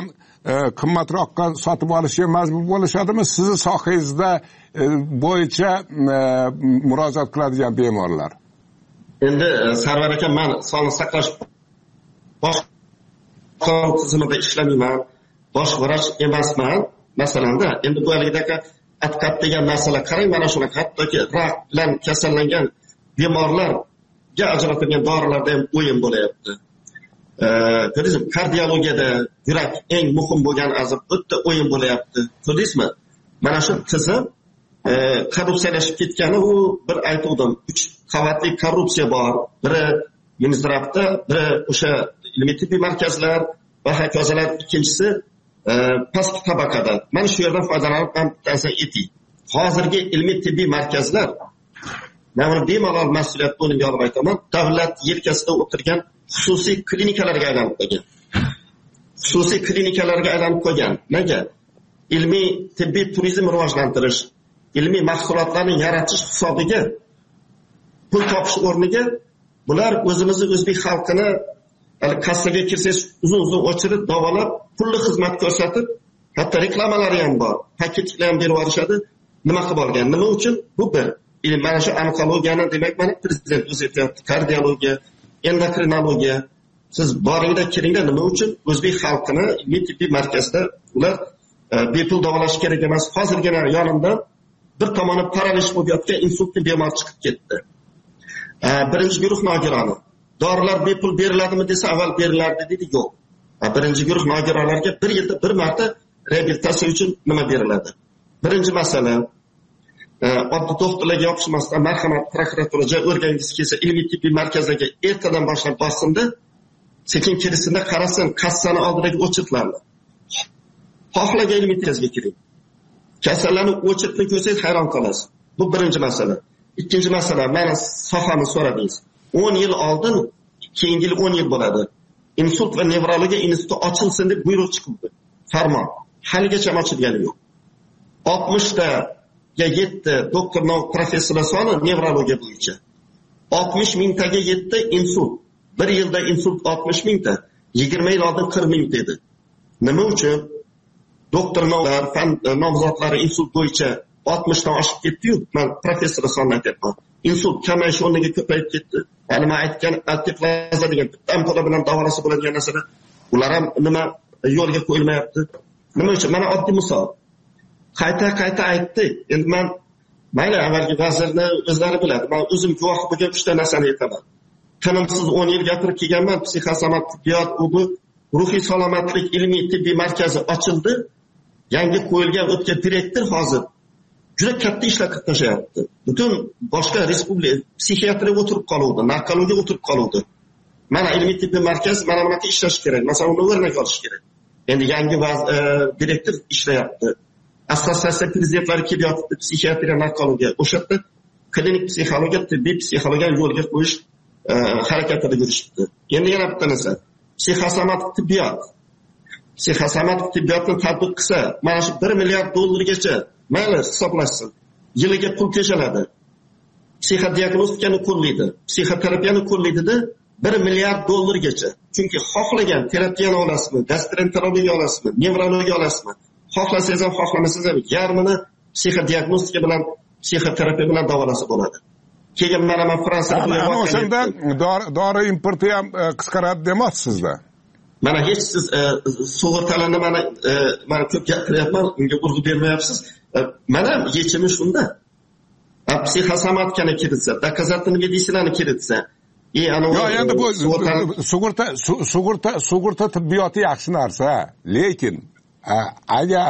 qimmatroqqa sotib olishga majbur bo'lishadimi? Sizni sohangizda bo'yicha murojaat qiladigan bemorlar. Endi Sarvar aka, men sog'liqni saqlash bosh tizimida ishlamayman, bosh vrach emasman. Masalanda endi bu haligidagi atqat degan masala qarang, mana shunaqa hattoki rak bilan kasallangan bemorlarga ajratilgan dorilarda ham o'yin bo'layapti. Ko'rdingizmi, kardiologiyada yurak eng muhim bo'lgan azib bitta o'yin bo'layapti. Ko'rdingizmi? Mana shu tizim korrupsiyalashib ketgani, u bir aytuvdim, uch qavatli korrupsiya bor. Biri Minzdravda, biri o'sha ilmiy tibbiy markazlar va hokazolar, ikkinchisi pastki tabaqada. Mana shu yerdan foydalanib ham ta'sir eting. Hozirgi ilmiy tibbiy markazlar, mana bemalol mas'uliyat bo'limga olib aytaman, davlat yelkasida o'tirgan xususiy klinikalarga aylanib qolgan. Xususiy klinikalarga aylanib qolgan. Nega? Ilmiy tibbiy turizm rivojlantirish, ilmiy mahsulotlarni yaratish hisobiga pul topish o'rniga bular o'zimizni o'zbek xalqini kassaga kirsangiz uzun-uzun o'chirib, davolab, pulli xizmat ko'rsatib, hatto reklamalari ham bor. Paketlar ham berib yuborishadi. Nima qilib olgan? Nima uchun? Bu bir. Mana shu onkologiyani, demak, mana prezident o'zi aytayapti, kardiologiya, endokrinologiya. Siz boringda kiringda, nima uchun? O'zbek xalqini ilmiy tibbiy markazda ular bepul davolash kerak emas. Hozirgina yonimda bir tomoni paralish bo'lib yotgan insultli bemor chiqib ketdi. Birinchi guruh nogironi. Dorilar bepul beriladimi desa, avval berilardi dedi, yo'q. Birinchi guruh nogironlarga bir yilda bir marta reabilitatsiya uchun nima beriladi? Birinchi masala, oddiy doktorlarga yopishmasdan marhamat prokuraturaga o'rgangiz kelsa, ilmiy tibbiy markazlarga ertadan boshlab bosimda sekin kirishida qarasin, kassani oldidagi o'chirtlarni. Xohlagan ilmiy tezga kiring. Kasallarni o'chirtni ko'rsangiz hayron qolasiz. Bu birinchi masala. Ikkinchi masala, mana sohani so'radingiz. o'n yil oldin, keyingi yil o'n yil bo'ladi. Insult va nevrologiya instituti ochilsin deb buyruq chiqdi. Farmon. Haligacha ochilgani yo'q. oltmishtaga yetti doktor professorlar soni nevrologiya bo'yicha. oltmish mingtaga yetti insult. Bir yilda insult oltmish mingta, yigirma yil oldin qirq mingta edi. Nima uchun? Doktorlar, fan nomzodlari insult bo'yicha oltmishdan oshib ketdi-yu, men professorlar sonini aytyapman. Insult kamayish o'rniga ko'payib ketdi. Ya'ni men aytgan antiplaza degan ampola bilan davolasa bo'ladigan narsalar ular ham nima yo'lga qo'yilmayapti. Nima uchun? Mana oddiy misol. Qayta-qayta aytdik. Endi men mayli avvalgi vazirni o'zlari biladi. Men o'zim guvoh bo'lgan uchta narsani aytaman. Tinimsiz o'n yil gapirib kelganman, psixosomat tibbiyot, u bu ruhiy salomatlik ilmiy tibbiy markazi ochildi. Yangi qo'yilgan o'tgan direktor hozir juda katta ishlar qilib tashlayapti. Butun boshqa respublika psixiatriya o'tirib qoluvdi, narkologiya o'tirib qoluvdi. Mana ilmiy tibbiy markaz mana bunaqa ishlash kerak. Masalan, uni o'rnak olish kerak. Endi yangi direktor ishlayapti. Assotsiatsiya prezidentlari kelyapti, psixiatriya, narkologiya. O'sha yerda klinik psixologiya, tibbiy psixologiyani yo'lga qo'yish harakatida yurishibdi. Endi yana bitta narsa. Psixosomatik tibbiyot. Psixosomatik tibbiyotni tatbiq qilsa, mana shu bir milliard dollargacha mayli hisoblashsin. Yiliga pul tejaladi. Psixodiagnostikani qo'llaydi, psixoterapiyani qo'llaydi-da bir milliard dollargacha. Chunki xohlagan terapiyani olasizmi, gastroenterologiya olasizmi, nevrologiya olasizmi? Xohlasangiz ham, xohlamasangiz ham yarmini psixodiagnostika bilan, psixoterapiya bilan davolasa bo'ladi. Keyin mana men Fransiyada ana o'shanda dori importi ham qisqaradi demoqchisizda. Mana hech siz sug'urtalarni mana mana ko'p gapiryapman, unga urg'u bermayapsiz. Mana yechimi shunda. Psixosomatikani kiritsa, doказательный медицинani kiritsa, e ana yo endi bu sug'urta sug'urta sug'urta tibbiyoti yaxshi narsa, lekin agar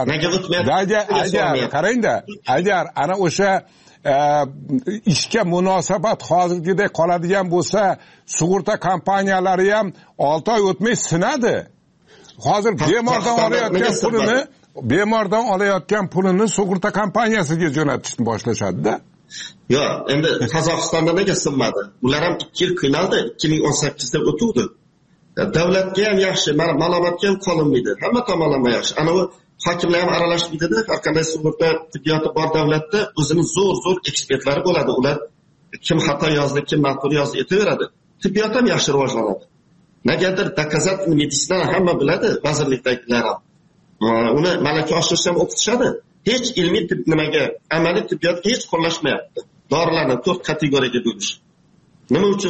agar qarangda, agar ana o'sha ishga munosabat hozirgidek qoladigan bo'lsa, sug'urta kompaniyalari ham olti oy o'tmay sinadi. Hozir bemordan olayotgan pulini, bemordan olayotgan pulini sug'urta kompaniyasiga jo'natishni boshlashadi-da. Yo'q, endi Qozog'istonda nega sinmadi? Ular ham ikki yil qiynaldi, ikki ming o'n sakkizda o'tuvdi. Davlatga ham yaxshi, mana ma'lumotga ham qolinmaydi. Hamma tomonlama yaxshi. Ana u hokimlar ham aralashmaydi-da. Har qanday sug'urta tibbiyoti bor davlatda o'zining zo'r-zo'r ekspertlari bo'ladi. Ular kim xato yozdi, kim ma'qul yozdi aytaveradi. Tibbiyot ham yaxshi rivojlanadi. Negadir doказательный медицинani hamma biladi, vazirlikdagilar ham. uni malaka oshirish ham o'qitishadi. Hech ilmiy nimaga, amaliy tibbiyotga hech qo'llashmayapti. Dorilarni to'rt kategoriyaga bo'lish. Nima uchun?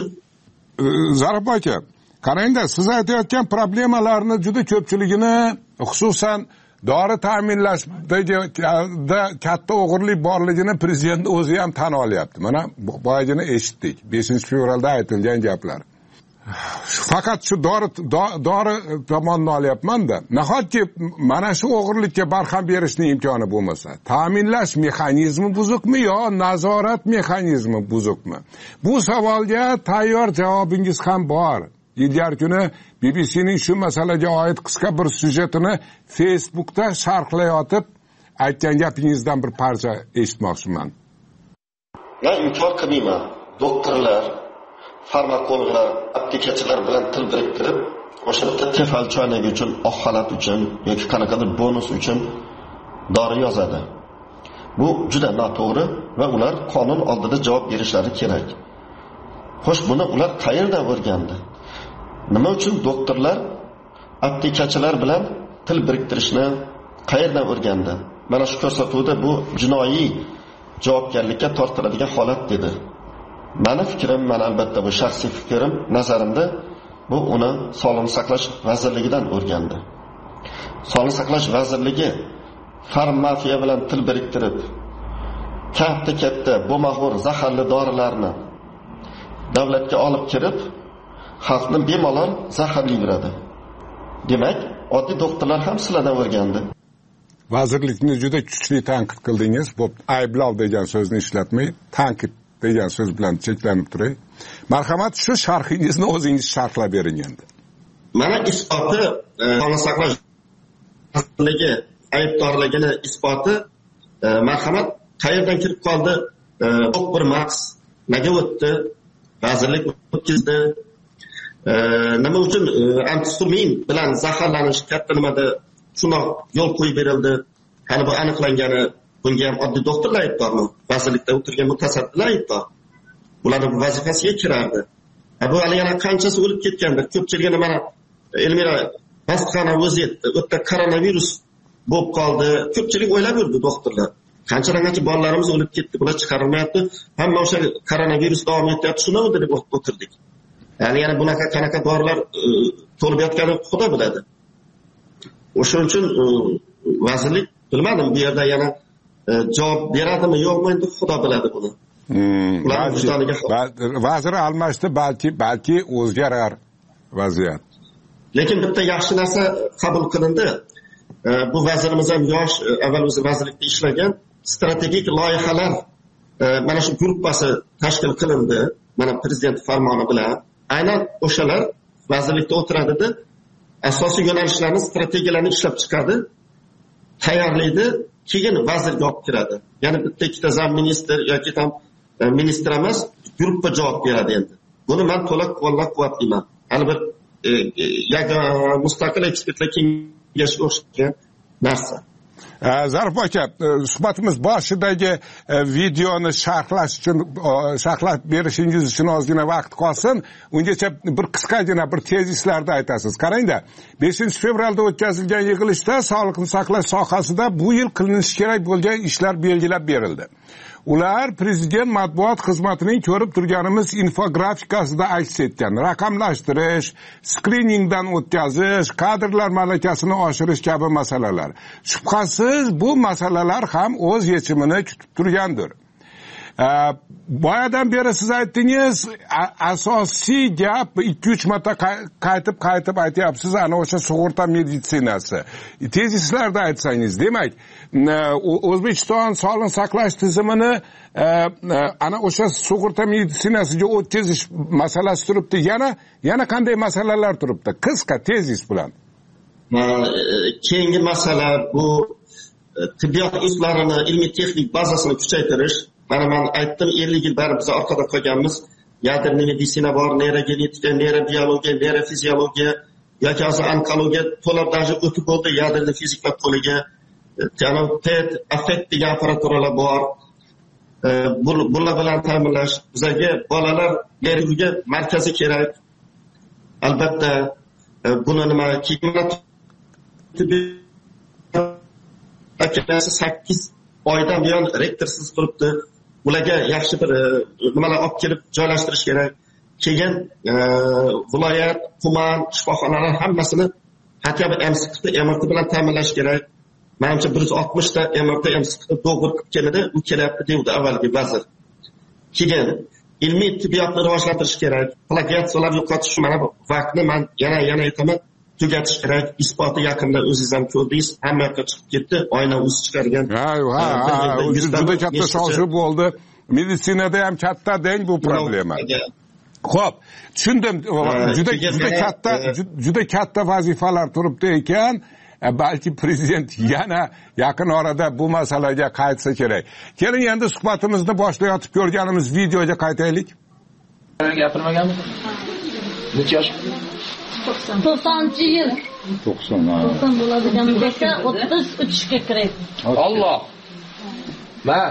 Zarif aka, qarangda, siz aytayotgan problemalarni juda ko'pchiligini, xususan dori ta'minlashdagi katta o'g'irlik borligini prezident o'zi ham tan olyapti. Mana boyagini eshitdik. beshinchi fevralda aytilgan gaplar. Faqat shu dori dori tomonni olyapman-da. Nahotki mana shu o'g'irlikka barham berishning imkoni bo'lmasa, ta'minlash mexanizmi buzuqmi yo nazorat mexanizmi buzuqmi? Bu savolga tayyor javobingiz ham bor. Ilgari kuni B B C'ning shu masalaga oid qisqa bir syujetini Facebookda sharhlayotib aytgan gapingizdan bir parcha eshitmoqchiman. Men inkor qilmayman. Doktorlar, farmakologlar, aptekachilar bilan til biriktirib, o'sha bitta tefal choynagi uchun, oq xalat uchun yoki qanaqadir bonus uchun dori yozadi. Bu juda noto'g'ri va ular qonun oldida javob berishlari kerak. Xo'sh, buni ular qayerdan o'rgandi? Nima uchun doktorlar aptekachilar bilan til biriktirishni qayerdan o'rgandi? Mana shu ko'rsatuvda bu jinoiy javobgarlikka tortiladigan holat dedi. Meni fikrim, men albatta bu shaxsiy fikrim, nazarimda bu uni Sog'liqni saqlash vazirligidan o'rgandi. Sog'liqni saqlash vazirligi farmafiya bilan til biriktirib, katta-katta bo'mag'ur zaharli dorilarni davlatga olib kirib, xalqni bemalol zaharlayveradi. Demak, oddiy doktorlar ham sizlardan o'rgandi. Vazirlikni juda kuchli tanqid qildingiz. Bu ayblov degan so'zni ishlatmay, tanqid degan so'z bilan cheklanib turay. Marhamat, shu sharhingizni o'zingiz sharhlab bering endi. Mana isboti, sog'liqni saqlash vazirligi aybdorligini isboti, marhamat, qayerdan kirib qoldi? Bir maks nega o'tdi? Vazirlik o'tkazdi. Nima uchun antihistamin bilan zaharlanish katta nimada shundoq yo'l qo'yib berildi? Hali bu aniqlangani, bunga ham oddiy doktorlar aybdormi? Vazirlikda o'tirgan mutasaddilar aybdor. Ularning vazifasiga kirardi. Bu hali yana qanchasi o'lib ketgandir. Ko'pchiligini mana Elmira Bastxana o'zi aytdi. O'tda koronavirus bo'lib qoldi. Ko'pchilik o'ylab yurdi doktorlar. Qancha-qancha bolalarimiz o'lib ketdi, bular chiqarilmayapti. Hamma o'sha koronavirus davom etyapti, shuni deb o'tirdik. Ya'ni yana bunaqa qanaqa dorilar to'lib yotganini Xudo biladi. O'shuning uchun vazirlik bilmadim, bu yerda yana javob beradimi yo'qmi, endi Xudo biladi buni. Vazir almashdi, balki balki o'zgarar vaziyat. Lekin bitta yaxshi narsa qabul qilindi. Bu vazirimiz ham yosh, avval o'zi vazirlikda ishlagan, strategik loyihalar mana shu gruppasi tashkil qilindi. Mana prezident farmoni bilan aynan o'shalar vazirlikda o'tiradida, asosiy yo'nalishlarni, strategiyalarni ishlab chiqadi, tayyorlaydi, keyin vazirga olib kiradi. Ya'ni bitta ikkita zam ministr yoki ham ministr emas, gruppa javob beradi endi. Buni men to'liq qo'llab-quvvatlayman. Hali bir yagona mustaqil ekspertlar kengashi o'xshagan narsa. Zarif aka, suhbatimiz boshidagi videoni sharhlash uchun, sharhlab berishingiz uchun ozgina vaqt qolsin. Ungacha bir qisqagina bir tezislarda aytasiz. Qarangda, beshinchi fevralda o'tkazilgan yig'ilishda sog'liqni saqlash sohasida bu yil qilinishi kerak bo'lgan ishlar belgilab berildi. Ular prezident matbuot xizmatining ko'rib turganimiz infografikasida aks etgan raqamlashtirish, skriningdan o'tkazish, kadrlar malakasini oshirish kabi masalalar. Shubhasiz bu masalalar ham o'z yechimini kutib turgandir. Boyadan beri siz aytdingiz, asosiy gap ikki uch marta qaytib qaytib aytyapsiz, ana o'sha sug'urta meditsinasi. Tezislarda aytsangiz, demak, O'zbekiston sog'liqni saqlash tizimini ana o'sha sug'urta meditsinasiga o'tkazish masalasi turibdi. Yana yana qanday masalalar turibdi? Qisqa tezis bilan. Keyingi masala bu tibbiyot institutlarini ilmiy texnik bazasini kuchaytirish. Mana men aytdim, ellik yil bari biz orqada qolganmiz. Yadroviy meditsina bor, neyrogenetika, neyrobiologiya, neyrofiziologiya yoki hozir onkologiya to'liq даже o'tib bo'ldi, yadroviy fiziklar qo'liga. Ya'ni P E T, affekt degan apparaturalar bor. Bular bilan ta'minlash bizga bolalar neyroga markazi kerak. Albatta buni nima hakamasi sakkiz oydan buyon rektorsiz turibdi. Ularga yaxshi bir nimalar olib kelib joylashtirish kerak. Keyin viloyat, tuman, shifoxonalar hammasini hatto M S Q M R T bilan ta'minlash kerak. Menimcha bir yuz oltmish ta M R T M S Q do'g'ir qilib keladi, u kelyapti deydi avvalgi vazir. Keyin ilmiy tibbiyotni rivojlantirish kerak. Plagiatsiyalar yo'qotish mana bu vaqtni men yana yana aytaman, tugatish kerak. Isboti yaqinda o'zingiz ham ko'rdingiz, hamma yoqqa chiqib ketdi, oyna o'zi chiqargan. Ha, ha, juda katta shoshiq bo'ldi. Meditsinada ham katta deng bu problema. Xo'p, tushundim. Juda juda katta juda katta vazifalar turibdi ekan. Balki prezident yana yaqin orada bu masalaga qaytsa kerak. Keling endi suhbatimizni boshlayotib ko'rganimiz videoga qaytaylik. Gapirmaganmi? Necha yosh? to'qsoninchi yil. to'qson. to'qson bo'ladigan desa o'ttiz uchga kiradi. Alloh. Men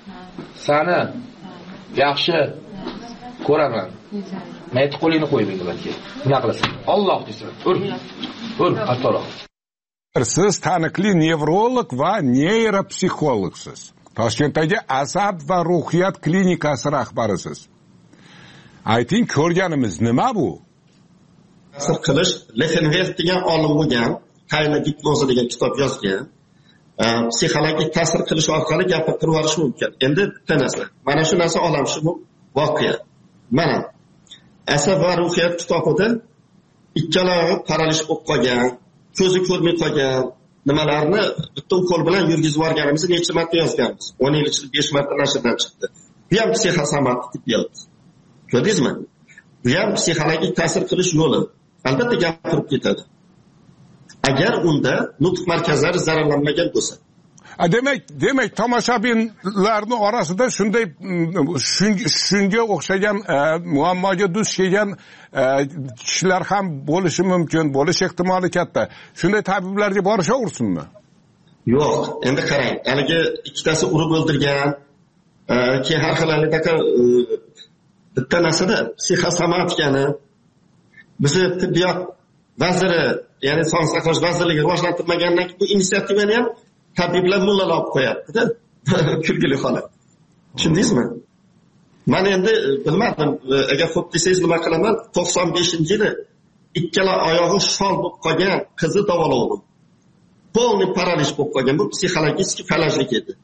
seni yaxshi ko'raman. Mayt qo'lingni qo'y menga balki. Nima qilasan? Alloh desa, ur. Ur, atoroq. Siz taniqli nevrolog va neyropsixologsiz. Toshkentdagi asab va ruhiyat klinikasi rahbarisiz. Ayting, ko'rganimiz nima bu? Ta'sir qilish, Lefenwert degan olim bo'lgan, Qayna gipnozi degan kitob yozgan. Psixologik ta'sir qilish orqali gapirib yuborish mumkin. Endi bitta narsa. Mana shu narsa olam shu voqea. Mana asab va ruhiyat kitobida ikkalog'i paralish bo'lib qolgan, ko'zi ko'rmay qolgan nimalarni bitta qo'l bilan yurgizib yuborganimizni necha marta yozganmiz. o'n yil ichida besh marta nashrdan chiqdi. Bu ham psixosomatik tibbiyot. Ko'rdingizmi? Bu ham psixologik ta'sir qilish yo'li. Albatta gapirib ketadi. Agar unda nutq markazlari zararlanmagan bo'lsa. Demak, demak tomoshabinlarning orasida shunday shunga o'xshagan muammoga duch kelgan kishilar ham bo'lishi mumkin, bo'lish ehtimoli katta. Shunday tabiblarga borishaversinmi? Yo'q, endi qarang, haligi ikkitasi urib o'ldirgan, keyin har xil haligi bitta narsada psixosomatikani bizni tibbiyot vaziri, ya'ni Sog'liqni saqlash vazirligi rivojlantirmagandan keyin bu inisiativani ham tabiblar mullalar olib qo'yapti-da. Kulgili holat. Tushundingizmi? Men endi bilmadim, agar xo'p desangiz nima qilaman? to'qson beshinchi yili ikkala oyog'i shol bo'lib qolgan qizni davolovdim. Polni paralish bo'lib qolgan, bu psixologik falajlik edi.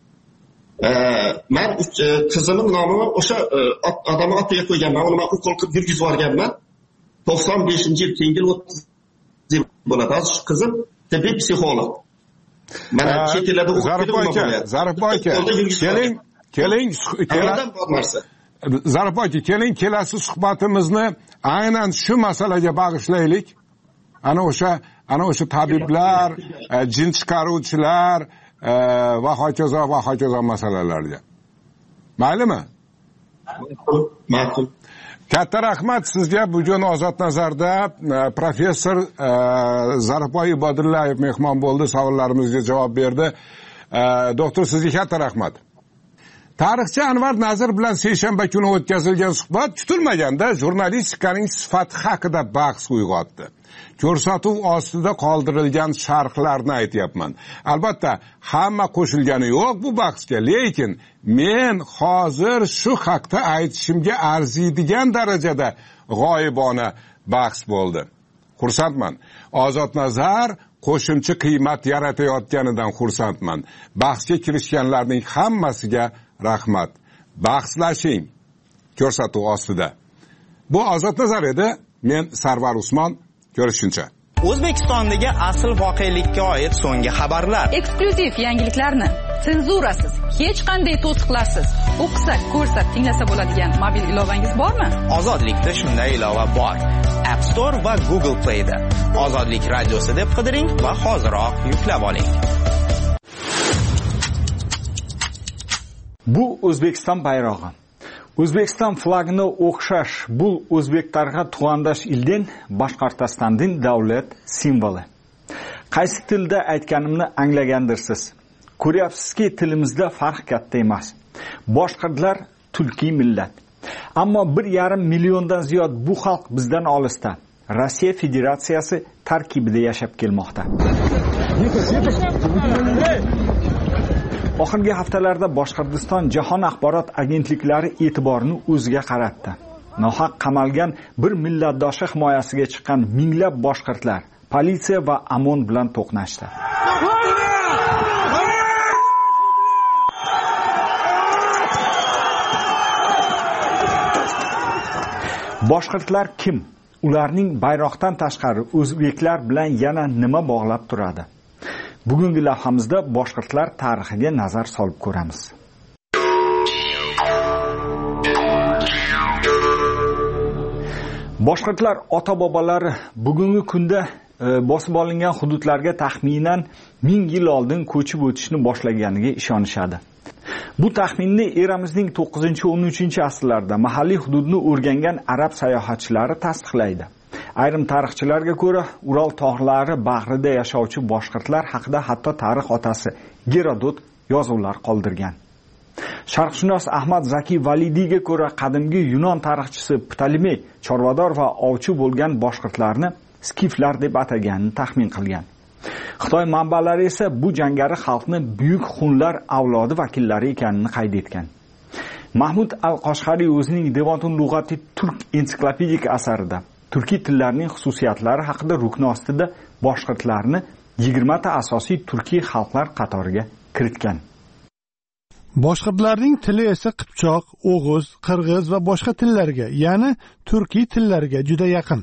Men qizimning nomini o'sha odam otiga qo'yganman. Uni men o'qol qilib yurgizib yuborganman. to'qson beshinchi yil keyingi o'ttiz yil bo'ladi. Hozir shu qizim tibbiy psixolog. Mana chet ellarda Zarifboy aka, Zarifboy aka, keling, keling, Zarifboy aka, keling kelasi suhbatimizni aynan shu masalaga bag'ishlaylik. Ana o'sha, ana o'sha tabiblar, jin chiqaruvchilar va hokazo va hokazo masalalarga. Maylimi? Ma'qul. Katta rahmat sizga. Bugun Ozod Nazarda professor Zarifboy Ibodullayev mehmon bo'ldi, savollarimizga javob berdi. Doktor, sizga katta rahmat. Tarixchi Anvar Nazir bilan seshanba kuni o'tkazilgan suhbat kutilmaganda jurnalistikaning sifati haqida bahs uyg'otdi. Ko'rsatuv ostida qoldirilgan sharhlarni aytyapman. Albatta, hamma qo'shilgani yo'q bu bahsga, lekin men hozir shu haqda aytishimga arziydigan darajada g'oyibona bahs bo'ldi. Xursandman. Ozod Nazar qo'shimcha qiymat yaratayotganidan xursandman. Bahsga kirishganlarning hammasiga rahmat. Bahslashing ko'rsatuv ostida. Bu Ozod Nazar edi. Men Sarvar Usmon. Ko'rishguncha. O'zbekistondagi asl voqelikka oid so'nggi xabarlar. Eksklyuziv yangiliklarni senzurasiz, hech qanday to'siqlarsiz o'qisa, ko'rsa, tinglasa bo'ladigan mobil ilovangiz bormi? Ozodlikda shunday ilova bor. App Store va Google Play da. Ozodlik radiosi deb qidiring va hoziroq yuklab oling. Bu O'zbekiston bayrog'i. O'zbekiston flagini o'xshash bu o'zbeklarga tuandash ilden Boshqirdistonning davlat simvoli. Qaysi tilda aytganimni anglagandirsiz. Ko'ryapsizki, tilimizda farq katta emas. Boshqirdlar tulki millat. Ammo bir yarim milliondan ziyod bu xalq bizdan olisda. Rossiya Federatsiyasi tarkibida yashab kelmoqda. Oxirgi haftalarda Boshqirdiston jahon axborot agentliklari e'tiborini o'ziga qaratdi. Nohaq qamalgan bir millatdoshi himoyasiga chiqqan minglab boshqirdlar politsiya va OMON bilan to'qnashdi. Boshqirdlar kim? Ularning bayroqdan tashqari o'zbeklar bilan yana nima bog'lab turadi? Bugungi lavhamizda boshqirdlar tarixiga nazar solib ko'ramiz. Boshqirdlar ota-bobolari bugungi kunda e, bosib olingan hududlarga taxminan ming yil oldin ko'chib o'tishni boshlaganiga ishonishadi. Bu taxminni eramizning to'qqizinchi o'n uchinchi asrlarda mahalliy hududni o'rgangan arab sayohatchilari tasdiqlaydi. Ayrim tarixchilarga ko'ra, Ural tog'lari bag'rida yashovchi boshqirdlar haqida hatto tarix otasi Gerodot yozuvlar qoldirgan. Sharqshunos Ahmad Zaki Validiyga ko'ra, qadimgi Yunon tarixchisi Ptolemey chorvador va ovchi bo'lgan boshqirdlarni skiflar deb ataganini taxmin qilgan. Xitoy manbalari esa bu jangari xalqni buyuk xunlar avlodi vakillari ekanini qayd etgan. Mahmud al-Qoshqariy o'zining Devotun Lug'ati Turk ensiklopedik asarida turkiy tillarning xususiyatlari haqida rukn ostida boshqirdlarni yigirma ta asosiy turkiy xalqlar qatoriga kiritgan. Boshqirdlarning tili esa Qibchoq, O'g'iz, Qirg'iz va boshqa tillarga, ya'ni turkiy tillarga juda yaqin.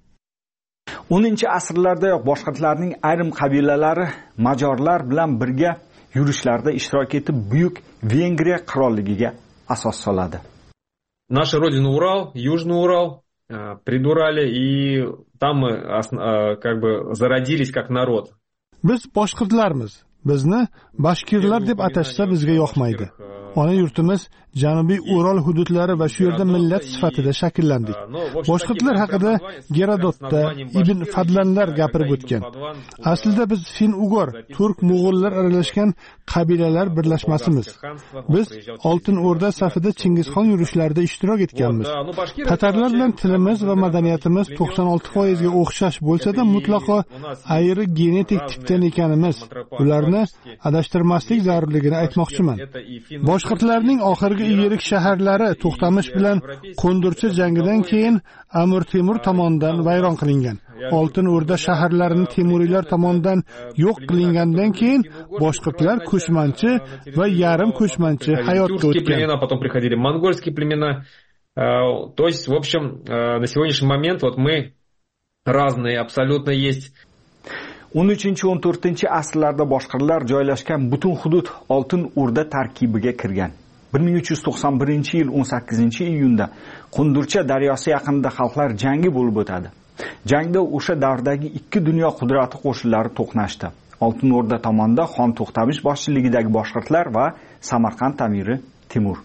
o'ninchi asrlardayoq boshqirdlarning ayrim qabilalari majorlar bilan birga yurishlarda ishtirok etib buyuk Vengriya qirolligiga asos soladi. Наша родина Урал, Южный Урал, придурали и там мы как бы зародились как народ. Biz boshqirdlarmiz. Bizni bashkirlar deb atashsa bizga yoqmaydi. Ona yurtimiz Janubiy Ural hududlari va shu yerda millat sifatida shakllandik. Boshqirdlar haqida Gerodotda Ibn Fadlanlar gapirib o'tgan. Aslida biz fin-ugor, turk-mo'g'ullar aralashgan qabilalar birlashmasimiz. Biz Oltin O'rda safida Chingizxon yurishlarida ishtirok etganmiz. Tatarlar bilan tilimiz va madaniyatimiz to'qson olti foiz ga o'xshash bo'lsa-da, mutlaqo ayri genetik tipdan ekanimiz. Ularni adashtirmaslik zarurligini aytmoqchiman. Boshqirdlarning oxirgi yirik shaharlari To'xtamish bilan Qo'ndirchi jangidan keyin Amir Temur tomonidan vayron qilingan. Oltin O'rda shaharlarini Temuriylar tomonidan yo'q qilingandan keyin boshqirdlar ko'chmanchi va yarim ko'chmanchi hayotga o'tgan. Потом приходили монгольские племена. То есть, в общем, на сегодняшний момент вот мы разные абсолютно есть. o'n uchinchi o'n to'rtinchi asrlarda boshqirdlar joylashgan butun hudud Oltin O'rda tarkibiga kirgan. bir ming uch yuz to'qson birinchi yil o'n sakkizinchi iyunda Qundurcha daryosi yaqinida xalqlar jangi bo'lib o'tadi. Jangda o'sha davrdagi ikki dunyo qudrati qo'shinlari to'qnashdi. Oltin O'rda tomonda Xon To'xtamish boshchiligidagi boshqirdlar va Samarqand amiri Timur.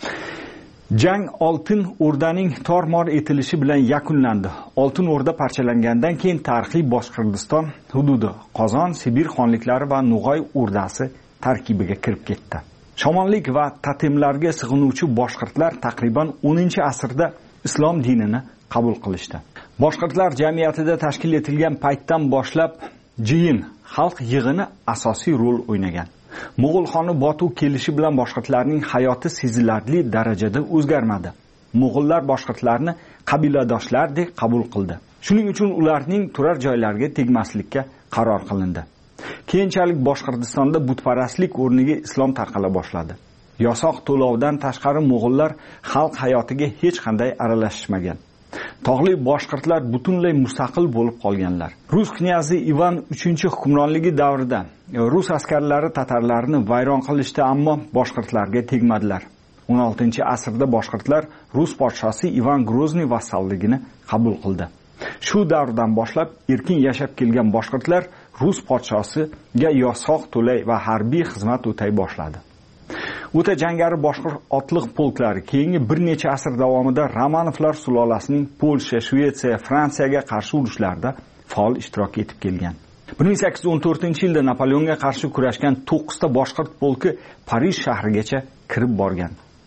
Jang Oltin O'rdaning tor-mor etilishi bilan yakunlandi. Oltin O'rda parchalangandan keyin tarixiy Boshqirdiston hududi Qozon, Sibir xonliklari va Nug'oy o'rdasi tarkibiga kirib ketdi. Shamonlik va totemlarga sig'inuvchi boshqirdlar taqriban o'ninchi asrda islom dinini qabul qilishdi. Boshqirdlar jamiyatida tashkil etilgan paytdan boshlab jiyin xalq yig'ini asosiy rol o'ynagan. Mo'g'ul xoni Botu kelishi bilan boshqirdlarning hayoti sezilarli darajada o'zgarmadi. Mo'g'ullar boshqirdlarni qabiladoshlaridek qabul qildi. Shuning uchun ularning turar joylariga tegmaslikka qaror qilindi. Keyinchalik Boshqirdistonda butparastlik o'rniga islom tarqala boshladi. Yosoq to'lovdan tashqari Mo'g'ullar xalq hayotiga hech qanday aralashishmagan. Tog'li boshqirdlar butunlay mustaqil bo'lib qolganlar. Rus knyazi Ivan uchinchi hukmronligi davrida rus askarlari tatarlarni vayron qilishdi, ammo boshqirdlarga tegmadilar. o'n oltinchi asrda boshqirdlar Rus podshosi Ivan Grozniy vassalligini qabul qildi. Shu davrdan boshlab erkin yashab kelgan boshqirdlar Rus podshosiga yosoq to'lay va harbiy xizmat o'tay boshladi. O'ta jangari boshqirt otliq polklari keyingi bir necha asr davomida Romanovlar sulolasining Polsha, Shvetsiya, Fransiyaga qarshi urushlarda faol ishtirok etib kelgan. bir ming sakkiz yuz o'n to'rtinchi yilda Napoleonga qarshi kurashgan to'qqizta boshqirt polki Parij shahrigacha kirib borgan.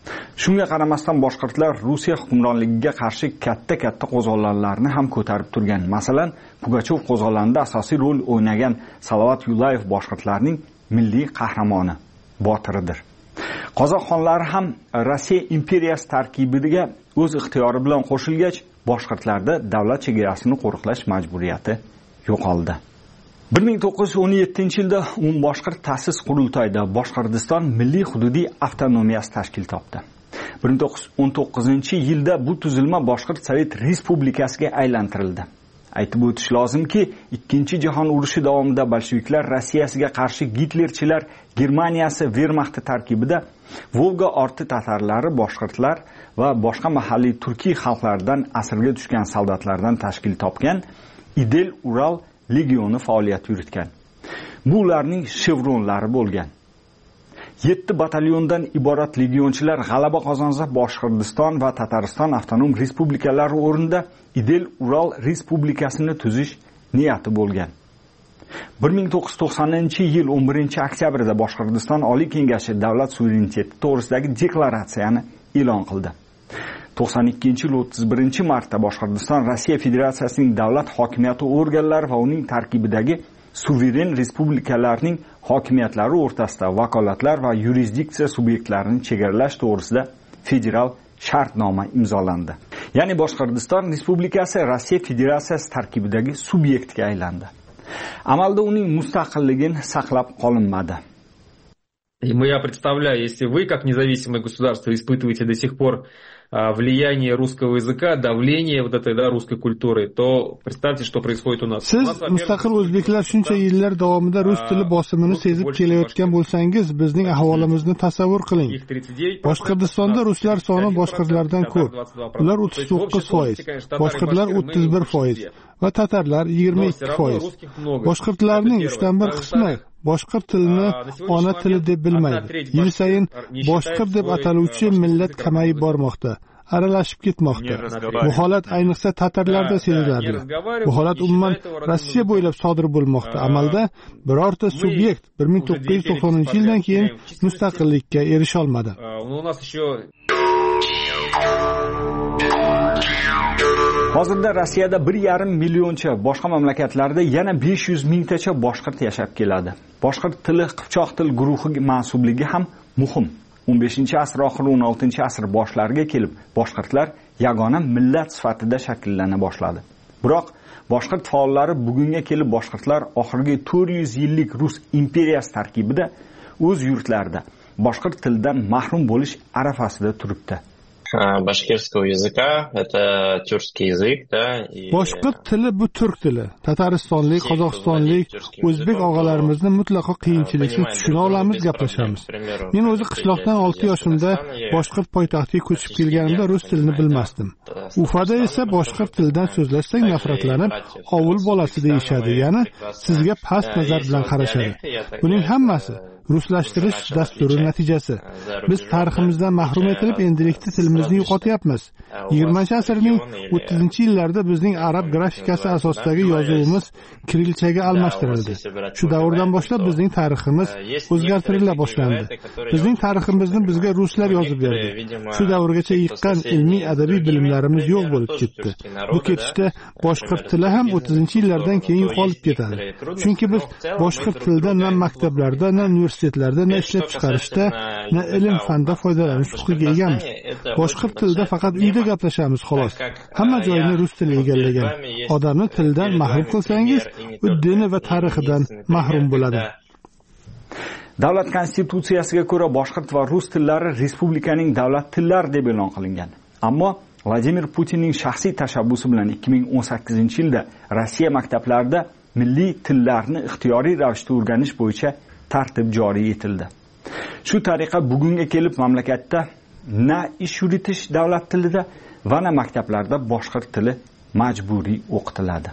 Shunga qaramasdan boshqirdlar Rossiya hukmronligiga qarshi katta-katta qo'zg'olonlarni ham ko'tarib turgan. Masalan, Pugachov qo'zg'olonida asosiy rol o'ynagan Salovat Yullayev boshqirdlarning milliy qahramoni, botiridir. Qozoq xonlari ham Rossiya imperiyasi tarkibiga o'z ixtiyori bilan qo'shilgach, boshqirdlarda davlat chegarasini qo'riqlash majburiyati yo'qoldi. bir ming to'qqiz yuz o'n yettinchi yilda o'n boshqirt ta'sis qurultoyida Boshqirdiston milliy hududiy avtonomiyasi tashkil topdi. bir ming to'qqiz yuz o'n to'qqizinchi yilda bu tuzilma Boshqirt Sovet Respublikasiga aylantirildi. Aytib o'tish lozimki, Ikkinchi jahon urushi davomida bolsheviklar Rossiyasiga qarshi Gitlerchilar Germaniyasi Wehrmachti tarkibida Volga orti tatarlari, boshqirdlar va boshqa mahalliy turkiy xalqlardan asirga tushgan soldatlardan tashkil topgan Idel Ural legioni faoliyat yuritgan. Bu ularning chevronlari bo'lgan. yetti batalyondan iborat legionchilar g'alaba qozonsa, Boshqirdiston va Tatariston avtonom respublikalari o'rnida Idel Ural respublikasini tuzish niyati bo'lgan. bir ming to'qqiz yuz to'qsoninchi yil o'n birinchi oktyabrda Boshqirdiston Oliy kengashi davlat suvereniteti to'g'risidagi deklaratsiyani e'lon qildi. to'qson ikkinchi yil o'ttiz birinchi martda Boshqirdiston Rossiya Federatsiyasining davlat hokimiyati organlari va uning tarkibidagi suveren respublikalarning hokimiyatlari o'rtasida vakolatlar va yurisdiksiya subyektlarini chegaralash to'g'risida federal shartnoma imzolandi. Ya'ni Boshqirdiston Respublikasi Rossiya Federatsiyasi tarkibidagi subyektga aylandi. Amalda uning mustaqilligini saqlab qolinmadi. И я представляю, если вы, как независимое государство, испытываете до сих пор влияние русского языка, давление вот этой, да, русской культуры, то представьте, что происходит у нас. Siz mustaqil o'zbeklar shuncha yillar davomida rus tili bosimini sezib kelayotgan bo'lsangiz, bizning ahvolimizni tasavvur qiling. Boshqirdistonda ruslar soni boshqirdlardan ko'p. Ular o'ttiz to'qqiz foiz, boshqirdlar o'ttiz bir foiz va tatarlar yigirma ikki foiz. Boshqirdlarning uchdan bir qismi boshqirt tilini ona tili deb bilmaydi. Yil sayin boshqirt deb ataluvchi millat kamayib bormoqda, aralashib ketmoqda. Bu holat ayniqsa tatarlarda seziladi. Bu holat umuman Rossiya bo'ylab sodir bo'lmoqda. Amalda birorta subyekt bir ming to'qqiz yuz to'qsoninchi yildan keyin mustaqillikka erisha olmadi. Hozirda Rossiyada bir yarim millioncha, boshqa mamlakatlarda yana besh yuz mingtacha boshqirt yashab keladi. Boshqirt tili qipchoq til guruhi mansubligi ham muhim. o'n beshinchi asr oxiri o'n oltinchi asr boshlariga kelib boshqirtlar yagona millat sifatida shakllana boshladi. Biroq boshqirt faollari bugunga kelib boshqirtlar oxirgi to'rt yuz yillik Rus imperiyasi tarkibida o'z yurtlarida boshqirt tildan mahrum bo'lish arafasida turibdi. Башкирского языка это тюркский язык, да? Boshqirt tili bu turk tili. Tataristonlik, Qozog'istonlik, o'zbek og'alarimizni mutlaqo qiyinchiliksiz tushuna olamiz, gaplashamiz. Men o'zi qishloqdan olti yoshimda boshqirt poytaxtga ko'chib kelganimda rus tilini bilmasdim. Ufada esa boshqirt tildan so'zlashsak nafratlanib, ovul bolasi deyishadi, ya'ni sizga past nazar bilan qarashadi. Buning hammasi ruslashtirish dasturi natijasi. Biz tariximizdan mahrum etilib, endilikda tilimizni yo'qotyapmiz. yigirmanchi asrning o'ttizinchi yillarida bizning arab grafikasi asosidagi yozuvimiz kirilchaga almashtirildi. Shu davrdan boshlab bizning tariximiz o'zgartirila boshlandi. Bizning tariximizni bizga ruslar yozib berdi. Shu davrgacha yiqqan ilmiy adabiy bilimlarimiz yo'q bo'lib ketdi. Bu ketishda boshqirt tili ham o'ttizinchi yillardan keyin yo'qolib ketadi. Chunki biz boshqirt tildan na maktablarda, na universitetlarda, na ishlab chiqarishda, na ilm fanda foydalanish huquqiga egamiz. Boshqirt tilda faqat uyda gaplashamiz xolos. Hamma joyni rus tili egallagan. Odamni tildan mahrum qilsangiz, u dini va tarixidan mahrum bo'ladi. Davlat konstitutsiyasiga ko'ra boshqirt va rus tillari respublikaning davlat tillari deb e'lon qilingan. Ammo Vladimir Putinning shaxsiy tashabbusi bilan ikki ming o'n sakkizinchi yilda Rossiya maktablarida milliy tillarni ixtiyoriy ravishda o'rganish bo'yicha tartib joriy etildi. Shu tariqa bugunga kelib mamlakatda na ish yuritish davlat tilida va na maktablarda boshqirt tili majburiy o'qitiladi.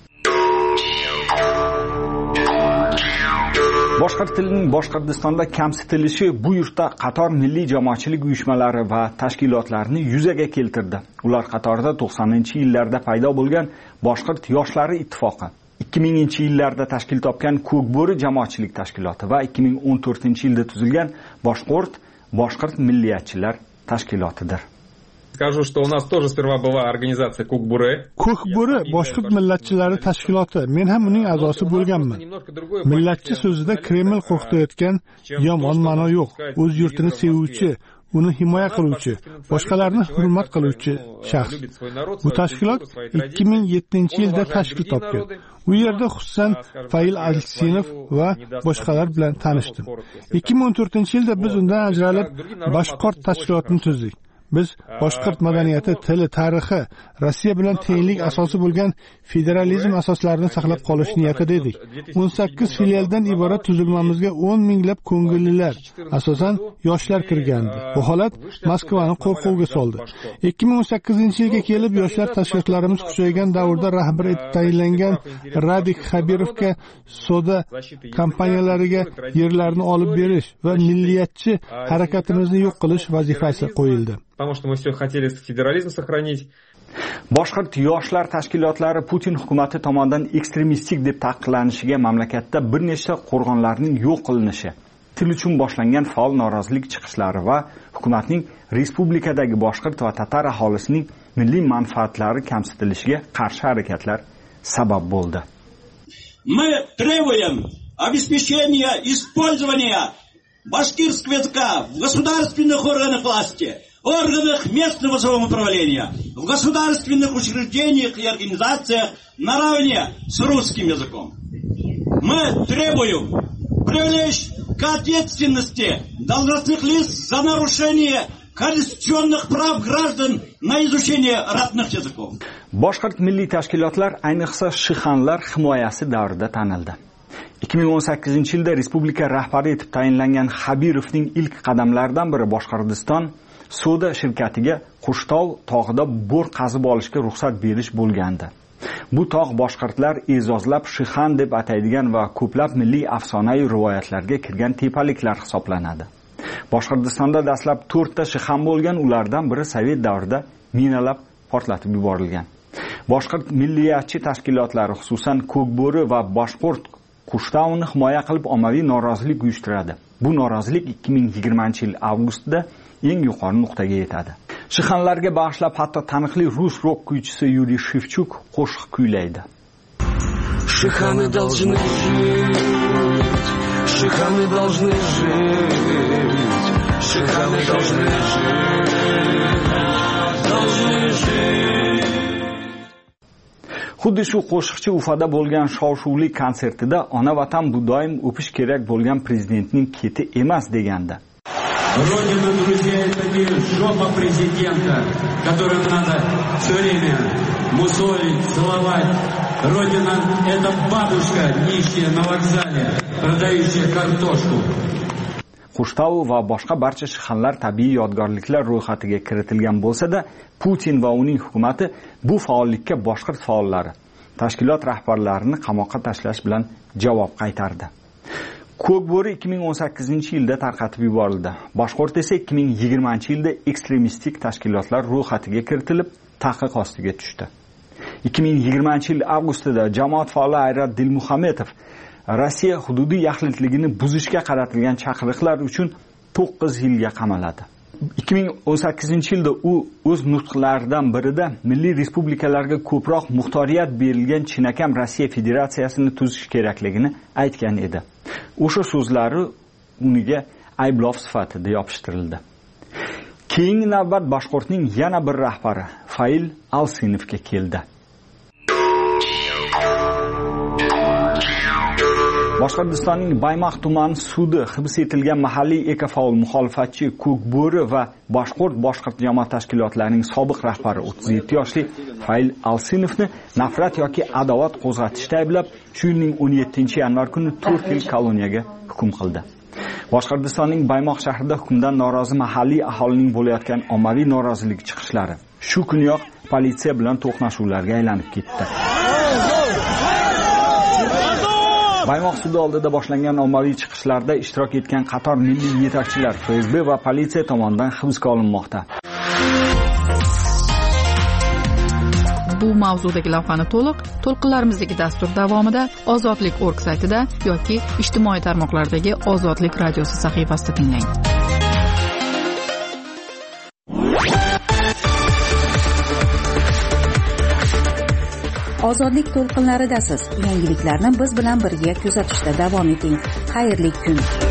Boshqirt tilining Boshqirdistonda kamsitilishi bu yurtda qator milliy jamoatchilik uyushmalari va tashkilotlarini yuzaga keltirdi. Ular qatorida to'qsoninchi yillarda paydo bo'lgan Boshqirt yoshlari ittifoqi, ikki minginchi yillarda tashkil topgan Ko'kbo'ri jamoatchilik tashkiloti va ikki ming o'n to'rtinchi yilda tuzilgan Boshqirt Boshqirt milliyatchilar tashkilotidir. Скажу, что у нас тоже сперва была организация Кукбуре. Ko'kburi boshqirt millatchilari tashkiloti. Men ham uning a'zosi bo'lganman. Millatchi so'zida Kreml qo'rqitayotgan yomon ma'no yo'q. O'z yurtini sevuvchi, uni himoya qiluvchi, boshqalarni hurmat qiluvchi shaxs. Bu tashkilot ikki ming yettinchi yilda tashkil topgan. U yerda xususan Fail Alsinov va boshqalar bilan tanishdim. ikki ming o'n to'rtinchi yilda biz undan ajralib Boshqort tashkilotini tuzdik. Biz boshqirt madaniyati, tili, tarixi, Rossiya bilan tenglik asosi bo'lgan federalizm asoslarini saqlab qolish niyatida edik. o'n sakkiz filialdan iborat tuzilmamizga o'n minglab ko'ngillilar, asosan yoshlar kirgandi. Bu holat Moskvani qo'rquvga soldi. ikki ming o'n sakkizinchi yilga kelib yoshlar tashkilotlarimiz kuchaygan davrda rahbar etib tayinlangan Radik Xabirovga soda kompaniyalariga yerlarni olib berish va milliyatchi harakatimizni yo'q qilish vazifasi qo'yildi. Потому что мы все хотели федерализм сохранить. Boshqirt yoshlar tashkilotlari Putin hukumati tomonidan ekstremistik deb taqiqlanishiga mamlakatda bir nechta qo'rg'onlarning yo'q qilinishi, til uchun boshlangan faol norozilik chiqishlari va hukumatning respublikadagi boshqirt va tatar aholisining milliy manfaatlari kamsitilishiga qarshi harakatlar sabab bo'ldi. Мы требуем обеспечения использования башкирского языка в государственных органах власти, органах местного самоуправления, в государственных учреждениях и организациях наравне с русским языком. Мы требуем привлечь к ответственности должностных лиц за нарушение конституционных прав граждан на изучение родных языков. Boshqirt milliy tashkilotlar ayniqsa shixanlar himoyasi davrida tanildi. ikki ming o'n sakkizinchi yilda respublika rahbari etib tayinlangan Xabirovning ilk qadamlaridan biri Boshqirdiston Soda shirkatiga Qushtov tog'ida bo'r qazib olishga ruxsat berish bo'lgandi. Bu tog' boshqirtlar e'zozlab Shixan deb ataydigan va ko'plab milliy afsonaviy rivoyatlarga kirgan tepaliklar hisoblanadi. Boshqirdistonda dastlab to'rtta Shixan bo'lgan, ulardan biri Sovet davrida minalab portlatib yuborilgan. Boshqirt milliyatchi tashkilotlari, xususan Ko'kbo'ri va Boshqurt Qushtovni himoya qilib ommaviy norozilik uyushtiradi. Bu norozilik ikki ming yigirmanchi yil avgustida eng yuqori nuqtaga yetadi. Shixanlarga bag'ishlab hatto taniqli rus rock kuychisi Yuriy Shevchuk qo'shiq kuylaydi. Shixаны должны жить, Shixаны должны жить, Shixаны должны жить, должны жить. Xuddi shu qo'shiqchi Ufada bo'lgan shov-shuvli konsertida ona vatan bu doim o'pish kerak bo'lgan prezidentning keti emas degandi. Родина, друзья, это не жопа президента, которым надо все время мусолить, целовать. Родина — это бабушка, нищая на вокзале, продающая картошку. Qushtov va boshqa barcha shixanlar tabiiy yodgorliklar ro'yxatiga kiritilgan bo'lsa-da, Putin va uning hukumati bu faollikka boshqirt faollari, tashkilot rahbarlarini qamoqqa tashlash bilan javob qaytardi. Ko'kbo'ri ikki ming o'n sakkizinchi yilda tarqatib yuborildi. Boshqort esa ikki ming yigirmanchi yilda ekstremistik tashkilotlar ro'yxatiga kiritilib, taqiq ostiga tushdi. ikki ming yigirmanchi yil avgustida jamoat faoli Ayrat Dilmuhamedov Rossiya hududiy yaxlitligini buzishga qaratilgan chaqiriqlar uchun to'qqiz yilga qamaladi. ikki ming o'n sakkizinchi yilda u o'z nutqlaridan birida milliy respublikalarga ko'proq muxtoriyat berilgan chinakam Rossiya Federatsiyasini tuzish kerakligini aytgan edi. O'sha so'zlari uniga ayblov sifatida yopishtirildi. Keyingi navbat Boshqortning yana bir rahbari Fail Alsinovga keldi. Boshqirdistonning Baymaq tumani sudi hibs etilgan mahalliy ekofaol muxolifatchi Ko'kbo'ri va Boshqort boshqirt jamoat tashkilotlarining sobiq rahbari o'ttiz yetti yoshli Fail Alsinovni nafrat yoki adovat qo'zg'atishda ayblab, shu yilning o'n yettinchi yanvar kuni to'rt yil koloniyaga hukm qildi. Boshqirdistonning Baymaq shahrida hukmdan norozi mahalliy aholining bo'layotgan ommaviy norozilik chiqishlari shu kuniyoq politsiya bilan to'qnashuvlarga aylanib ketdi. Baymoq sudi oldida boshlangan ommaviy chiqishlarda ishtirok etgan qator milliy yetakchilar F S B va politsiya tomonidan hibsga olinmoqda. Bu mavzudagi lavhani to'liq to'lqinlarimizdagi dastur davomida Ozodlik nokta org saytida yoki ijtimoiy tarmoqlardagi Ozodlik radiosi sahifasida tinglang. ozodlik to'lqinlaridasiz. Yangiliklarni biz bilan birga kuzatishda davom eting. Xayrli kun.